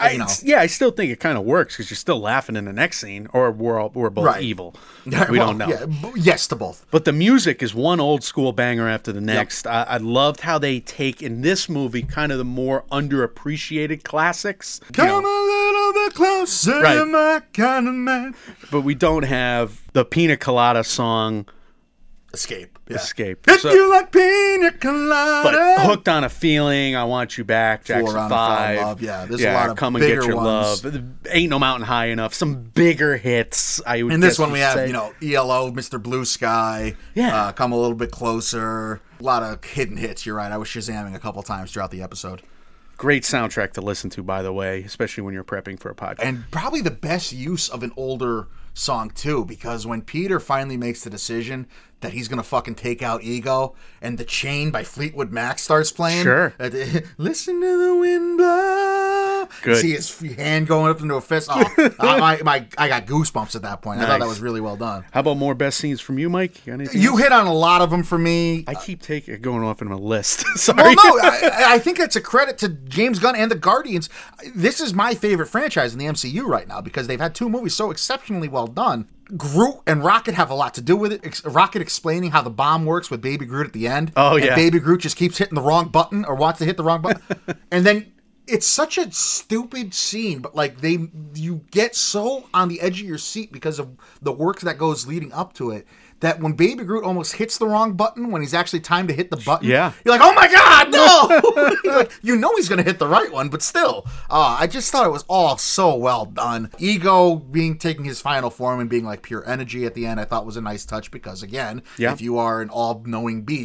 I still think it kind of works because you're still laughing in the next scene, or we're both evil. We don't know. Yeah, yes to both. But the music is one old school banger after the next. Yep. I loved how they take in this movie kind of the more underappreciated classics. Come a little bit closer, right. my kind of man. But we don't have the Pina Colada song. Escape. If you like pina colada. But Hooked on a Feeling, I Want You Back, Jackson 5. Love. Yeah, there's a lot of Come and bigger Get Your ones. Love. Ain't No Mountain High Enough. Some bigger hits. In this one we have, ELO, Mr. Blue Sky. Yeah. Come a Little Bit Closer. A lot of hidden hits. You're right. I was Shazamming a couple times throughout the episode. Great soundtrack to listen to, by the way, especially when you're prepping for a podcast. And probably the best use of an older song, too, because when Peter finally makes the decision that he's going to fucking take out Ego, and The Chain by Fleetwood Mac starts playing. Sure. Listen to the wind blow. Good. See his hand going up into a fist. Oh, I got goosebumps at that point. Nice. I thought that was really well done. How about more best scenes from you, Mike? You hit on a lot of them for me. I keep going off in my list. Sorry. Well, no, I think it's a credit to James Gunn and the Guardians. This is my favorite franchise in the MCU right now because they've had two movies so exceptionally well done. Groot and Rocket have a lot to do with it. Rocket explaining how the bomb works with Baby Groot at the end. Oh, yeah. And Baby Groot just keeps hitting the wrong button or wants to hit the wrong button. And then it's such a stupid scene, but like you get so on the edge of your seat because of the work that goes leading up to it that when Baby Groot almost hits the wrong button when he's actually timed to hit the button, yeah. You're like, oh my God, no! Like, he's going to hit the right one, but still. I just thought it was all so well done. Ego taking his final form and being like pure energy at the end, I thought was a nice touch because, again, if you are an all-knowing being,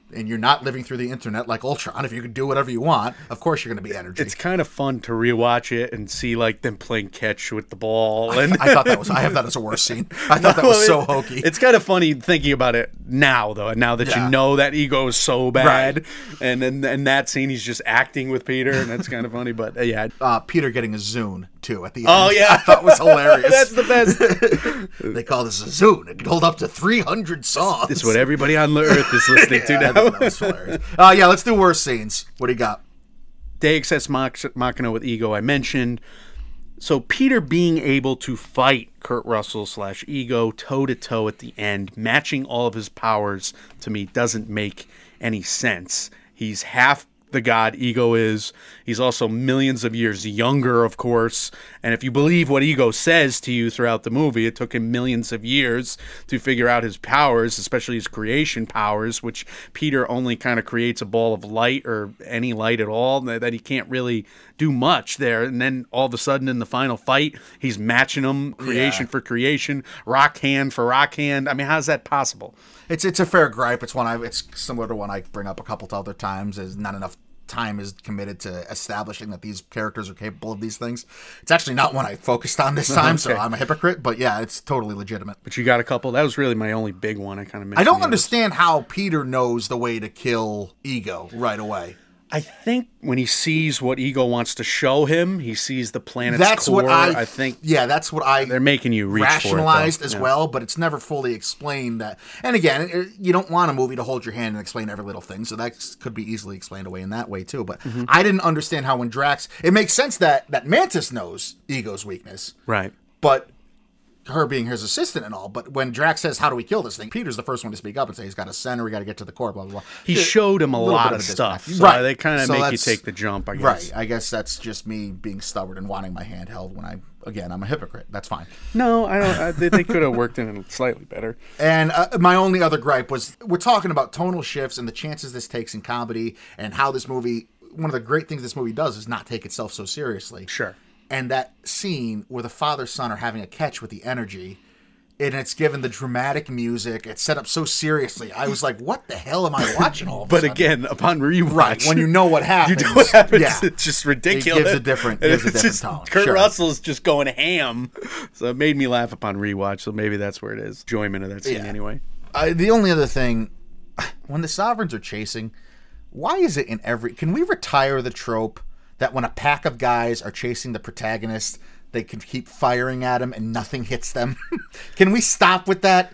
and you're not living through the internet like Ultron. If you can do whatever you want, of course you're going to be energy. It's kind of fun to rewatch it and see like them playing catch with the ball. And I thought that was. I have that as a worst scene. I thought that was so hokey. It's kind of funny thinking about it now, though. Now that you know that Ego is so bad, and then in that scene he's just acting with Peter, and that's kind of funny. But yeah, Peter getting a Zune too at the end. Oh yeah, I thought was hilarious. That's the best. They call this a Zune. It can hold up to 300 songs. It's what everybody on the earth is listening to now. That was hilarious. Yeah, let's do worst scenes. What do you got? Deus Ex Machina with Ego, I mentioned. So Peter being able to fight Kurt Russell / Ego toe-to-toe at the end, matching all of his powers, to me, doesn't make any sense. He's half the god Ego is. He's also millions of years younger, of course. And if you believe what Ego says to you throughout the movie, it took him millions of years to figure out his powers, especially his creation powers, which Peter only kind of creates a ball of light or any light at all, that he can't really do much there. And then all of a sudden in the final fight, he's matching them creation for creation, rock hand for rock hand. I mean, how's that possible? It's a fair gripe. It's similar to one I bring up a couple other times. Is not enough time is committed to establishing that these characters are capable of these things. It's actually not one I focused on this time, so I'm a hypocrite. But yeah, it's totally legitimate. But you got a couple. That was really my only big one. I kind of mentioned. I don't understand how Peter knows the way to kill Ego right away. I think when he sees what Ego wants to show him, he sees the planet's that's core. What I think. Yeah, that's what they're making you reach rationalized for it, as well, but it's never fully explained. That, and again, you don't want a movie to hold your hand and explain every little thing, so that could be easily explained away in that way too. But I didn't understand how when Drax, it makes sense that Mantis knows Ego's weakness, right? But her being his assistant and all, but when Drax says, "How do we kill this thing?" Peter's the first one to speak up and say, "He's got a center. We got to get to the core." Blah blah blah. He showed him a lot of stuff, so right? They kind of make you take the jump, I guess. Right. I guess that's just me being stubborn and wanting my hand held when I'm a hypocrite. That's fine. No, I don't. They could have worked in it slightly better. And my only other gripe was we're talking about tonal shifts and the chances this takes in comedy and how this movie. One of the great things this movie does is not take itself so seriously. Sure. And that scene where the father-son are having a catch with the energy. And it's given the dramatic music. It's set up so seriously. I was like, what the hell am I watching all of a But sudden? Again, upon rewatch. Right, when you know what happens. You know what happens. It's just ridiculous. It gives a different tone. Kurt Russell's just going ham. So it made me laugh upon rewatch. So maybe that's where it is. Enjoyment of that scene anyway. The only other thing, when the Sovereigns are chasing, why is it in every... Can we retire the trope that when a pack of guys are chasing the protagonist... They can keep firing at him and nothing hits them. Can we stop with that?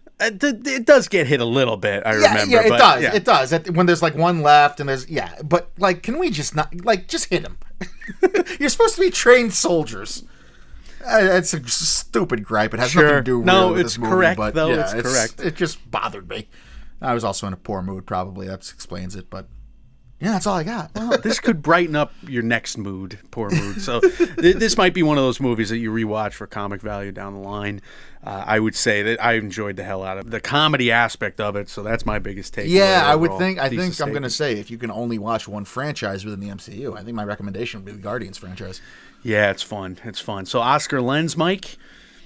It does get hit a little bit, I remember. Yeah, it but, does. Yeah. It does. When there's like one left and there's, but like, can we just not, like, just hit him? You're supposed to be trained soldiers. It's a stupid gripe. It has nothing to do really with this movie. Correct, but though. Yeah, it's correct. It just bothered me. I was also in a poor mood, probably. That explains it, but... Yeah, that's all I got. Well, this could brighten up your next mood, poor mood. So this might be one of those movies that you rewatch for comic value down the line. I would say that I enjoyed the hell out of the comedy aspect of it. So that's my biggest take. Yeah, I would think. I think I'm going to say if you can only watch one franchise within the MCU, I think my recommendation would be the Guardians franchise. Yeah, it's fun. It's fun. So Oscar Lenz, Mike.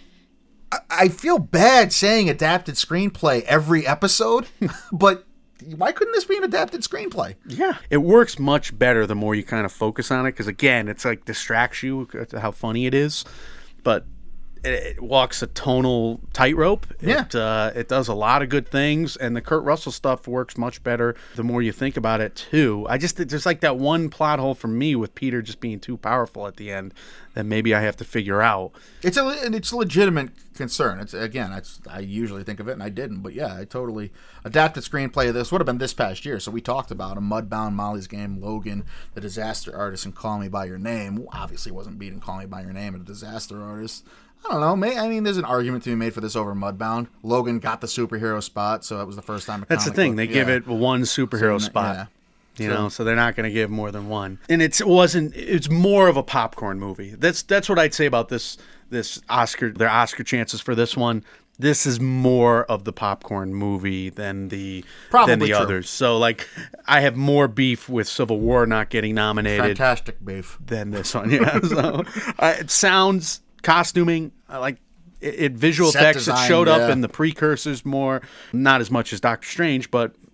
I feel bad saying adapted screenplay every episode, but. Why couldn't this be an adapted screenplay? Yeah. It works much better the more you kind of focus on it because, again, it's like distracts you to how funny it is. But it walks a tonal tightrope. Yeah. It does a lot of good things, and the Kurt Russell stuff works much better the more you think about it, too. There's like that one plot hole for me with Peter just being too powerful at the end that maybe I have to figure out. It's a legitimate concern. I usually think of it, and I didn't. But yeah, I totally adapted screenplay of this would have been this past year. So we talked about a Mudbound, Molly's Game, Logan, The Disaster Artist, and Call Me by Your Name. Obviously, wasn't beating Call Me by Your Name and The Disaster Artist. I don't know. I mean, there's an argument to be made for this over Mudbound. Logan got the superhero spot, so that was the first time. That's the thing. They give it one superhero spot. Yeah. You know, so they're not going to give more than one. And it's more of a popcorn movie. That's what I'd say about this Oscar, their Oscar chances for this one. This is more of the popcorn movie than the others. So like I have more beef with Civil War not getting nominated. Fantastic beef. Than this one. Yeah. So it sounds costuming like it visual Set effects design, that showed up in the precursors more, not as much as Doctor Strange, but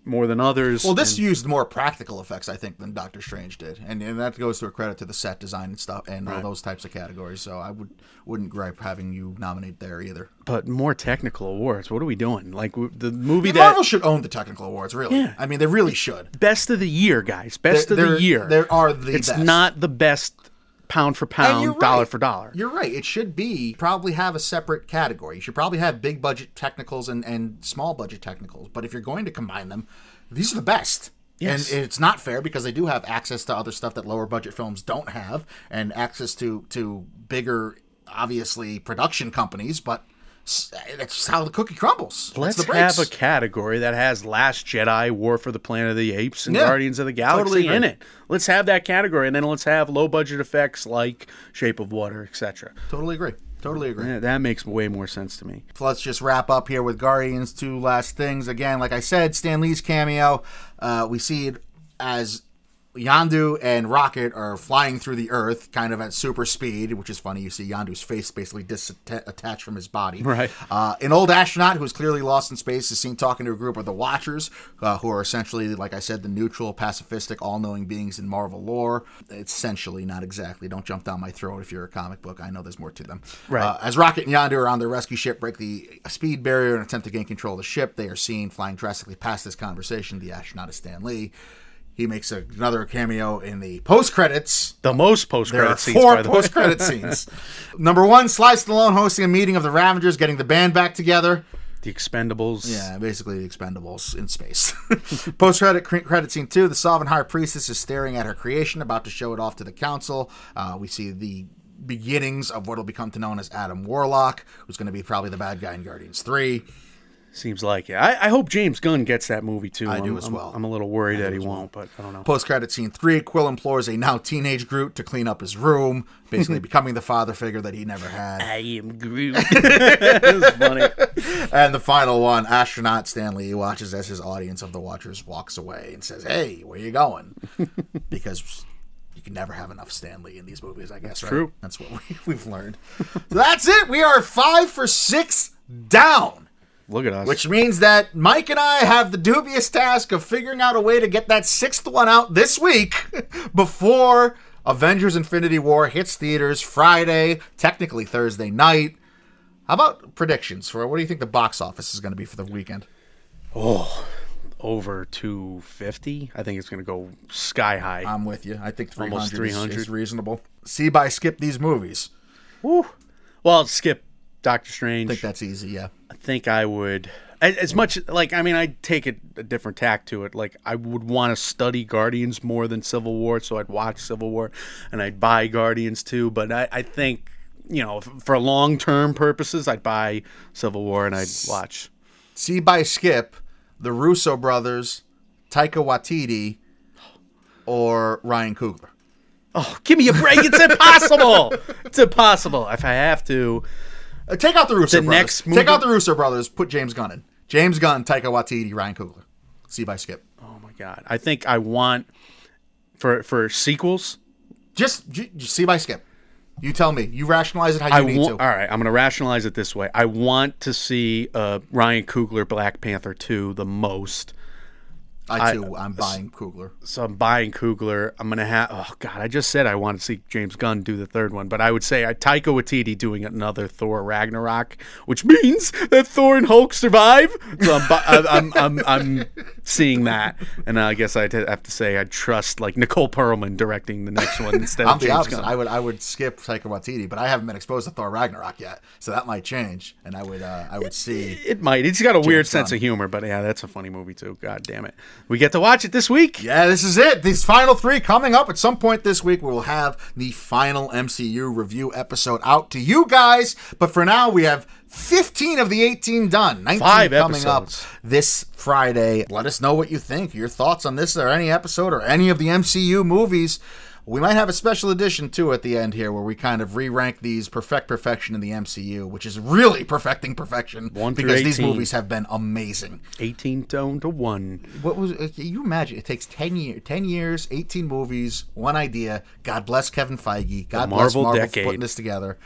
more than others. Well, this used more practical effects, I think, than Doctor Strange did, and that goes to a credit to the set design and stuff and all those types of categories. So I wouldn't gripe having you nominate there either. But more technical awards. What are we doing? Like the movie Marvel should own the technical awards, really. Yeah. I mean, they really should. Best of the year, guys. Best of the year. There are the It's best. not the best pound for And pound, you're dollar right. for dollar. You're right. It should be probably have a separate category. You should probably have big budget technicals and small budget technicals. But if you're going to combine them, these are the best. Yes. And it's not fair because they do have access to other stuff that lower budget films don't have, and access to bigger, obviously, production companies. But that's just how the cookie crumbles. Let's the have breaks. a category that has Last Jedi, War for the Planet of the Apes, and Yeah, Guardians of the Galaxy totally in agree. it. Let's have that category, and then let's have low budget effects like Shape of Water, etc. Totally agree. Totally agree. Yeah, that makes way more sense to me. So let's just wrap up here with Guardians. Two last things. Again, like I said, Stan Lee's cameo. We see it as Yondu and Rocket are flying through the Earth, kind of at super speed, which is funny. You see Yondu's face basically disattached from his body. Right. An old astronaut who's clearly lost in space is seen talking to a group of the Watchers, who are essentially, like I said, the neutral, pacifistic, all-knowing beings in Marvel lore. It's essentially, not exactly. Don't jump down my throat if you're a comic book. I know there's more to them. Right. As Rocket and Yondu are on their rescue ship, break the speed barrier and attempt to gain control of the ship, they are seen flying drastically past this conversation. The astronaut is Stan Lee. He makes another cameo in the post-credits. The most There are post-credit scenes, four by the way. post-credit scenes. Number one, Sly Stallone hosting a meeting of the Ravengers, getting the band back together. The Expendables. Yeah, basically the Expendables in space. Post-credit scene 2, the Sovereign High Priestess is staring at her creation, about to show it off to the council. We see the beginnings of what will become to known as Adam Warlock, who's going to be probably the bad guy in Guardians 3. Seems like it. I hope James Gunn gets that movie, too. I do as well. I'm a little worried that he won't, but I don't know. Post-credit scene 3, Quill implores a now teenage Groot to clean up his room, basically becoming the father figure that he never had. I am Groot. It's funny. And the final one, astronaut Stan Lee watches as his audience of the Watchers walks away and says, "Hey, where you going?" Because you can never have enough Stan Lee in these movies, I guess, right? True. That's what we've learned. So that's it. We are 5 for 6 down. Look at us. Which means that Mike and I have the dubious task of figuring out a way to get that 6th one out this week before Avengers Infinity War hits theaters Friday, technically Thursday night. How about predictions for what do you think the box office is going to be for the weekend? Over 250. I think it's going to go sky high. I'm with you. I think 300, Almost 300. is reasonable. See by skip these movies. Woo. Well, I'll skip Doctor Strange. I think that's easy, yeah. I think I would, as much, like, I mean, I'd take a different tack to it. Like, I would want to study Guardians more than Civil War, so I'd watch Civil War, and I'd buy Guardians too. But I think, you know, for long-term purposes, I'd buy Civil War and I'd watch. See by skip, the Russo brothers, Taika Waititi, or Ryan Coogler. Oh, give me a break. It's impossible. It's impossible. If I have to. Take out the Russo brothers. Next movie- Take out the Russo brothers. Put James Gunn in. James Gunn, Taika Waititi, Ryan Coogler. See by skip. Oh, my God. I think I want, for sequels, Just see by skip. You tell me. You rationalize it how you need to. All right, I'm going to rationalize it this way. I want to see Ryan Coogler Black Panther 2 the most. I'm buying Coogler. So I'm buying Coogler. I'm going to have... Oh, God, I just said I want to see James Gunn do the third one. But I would say Taika Waititi doing another Thor Ragnarok, which means that Thor and Hulk survive. So I'm seeing that. And I guess I'd have to say I'd trust, like, Nicole Perlman directing the next one instead I'm of the James opposite. Gunn. I would skip Taika Waititi, but I haven't been exposed to Thor Ragnarok yet, so that might change, and I would see. It might. He's got a weird sense Gunn. of humor, but yeah, that's a funny movie too. God damn it. We get to watch it this week. Yeah, this is it. These final 3 coming up at some point this week. We will have the final MCU review episode out to you guys. But for now, we have 15 of the 18 done. 19 5 coming episodes. up this Friday. Let us know what you think. Your thoughts on this or any episode or any of the MCU movies. We might have a special edition, too, at the end here, where we kind of re-rank these perfection in the MCU, which is really perfecting perfection, 1 through because these 18. movies have been amazing. 18 tone to 1. What was you imagine? It takes 10 years, 18 movies, one idea. God bless Kevin Feige. God bless Marvel Marvel for decade. putting this together.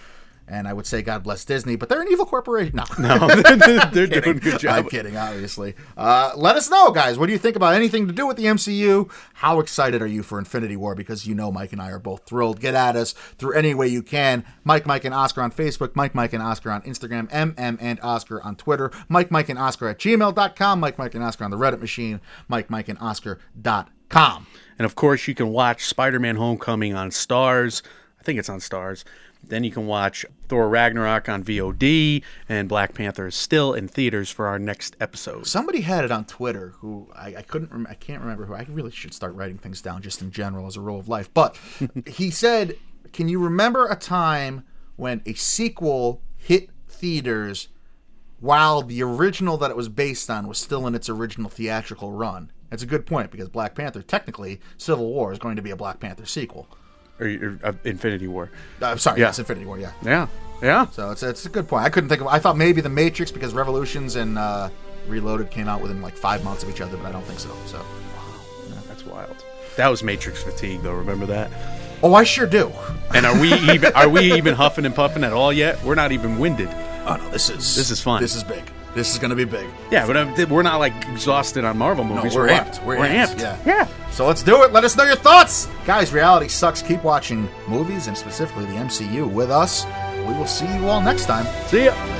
And I would say God bless Disney, but they're an evil corporation. No. No, they're doing a good job. I'm kidding, obviously. Let us know, guys. What do you think about anything to do with the MCU? How excited are you for Infinity War? Because you know Mike and I are both thrilled. Get at us through any way you can. Mike, and Oscar on Facebook. Mike, and Oscar on Instagram. and Oscar on Twitter. Mike, and Oscar at gmail.com. Mike, and Oscar on the Reddit machine. Mike, and Oscar.com. And, of course, you can watch Spider-Man Homecoming on Starz. I think it's on Starz. Then you can watch Thor Ragnarok on VOD, and Black Panther is still in theaters for our next episode. Somebody had it on Twitter who I can't remember who. I really should start writing things down just in general as a rule of life. But he said, can you remember a time when a sequel hit theaters while the original that it was based on was still in its original theatrical run? That's a good point, because Black Panther, technically, Civil War is going to be a Black Panther sequel. Or Infinity War. Sorry, it's Infinity War, yeah. Yeah. So it's a good point. I couldn't think of. I thought maybe The Matrix, because Revolutions and Reloaded came out within like 5 months of each other, but I don't think so. So that's wild. That was Matrix fatigue, though. Remember that? Oh, I sure do. And are we even huffing and puffing at all yet? We're not even winded. Oh no, this is fun. This is big. This is going to be big. Yeah, but we're not like exhausted on Marvel movies. No, we're amped. We're amped. Yeah. So let's do it. Let us know your thoughts. Guys, reality sucks. Keep watching movies, and specifically the MCU, with us. We will see you all next time. See ya.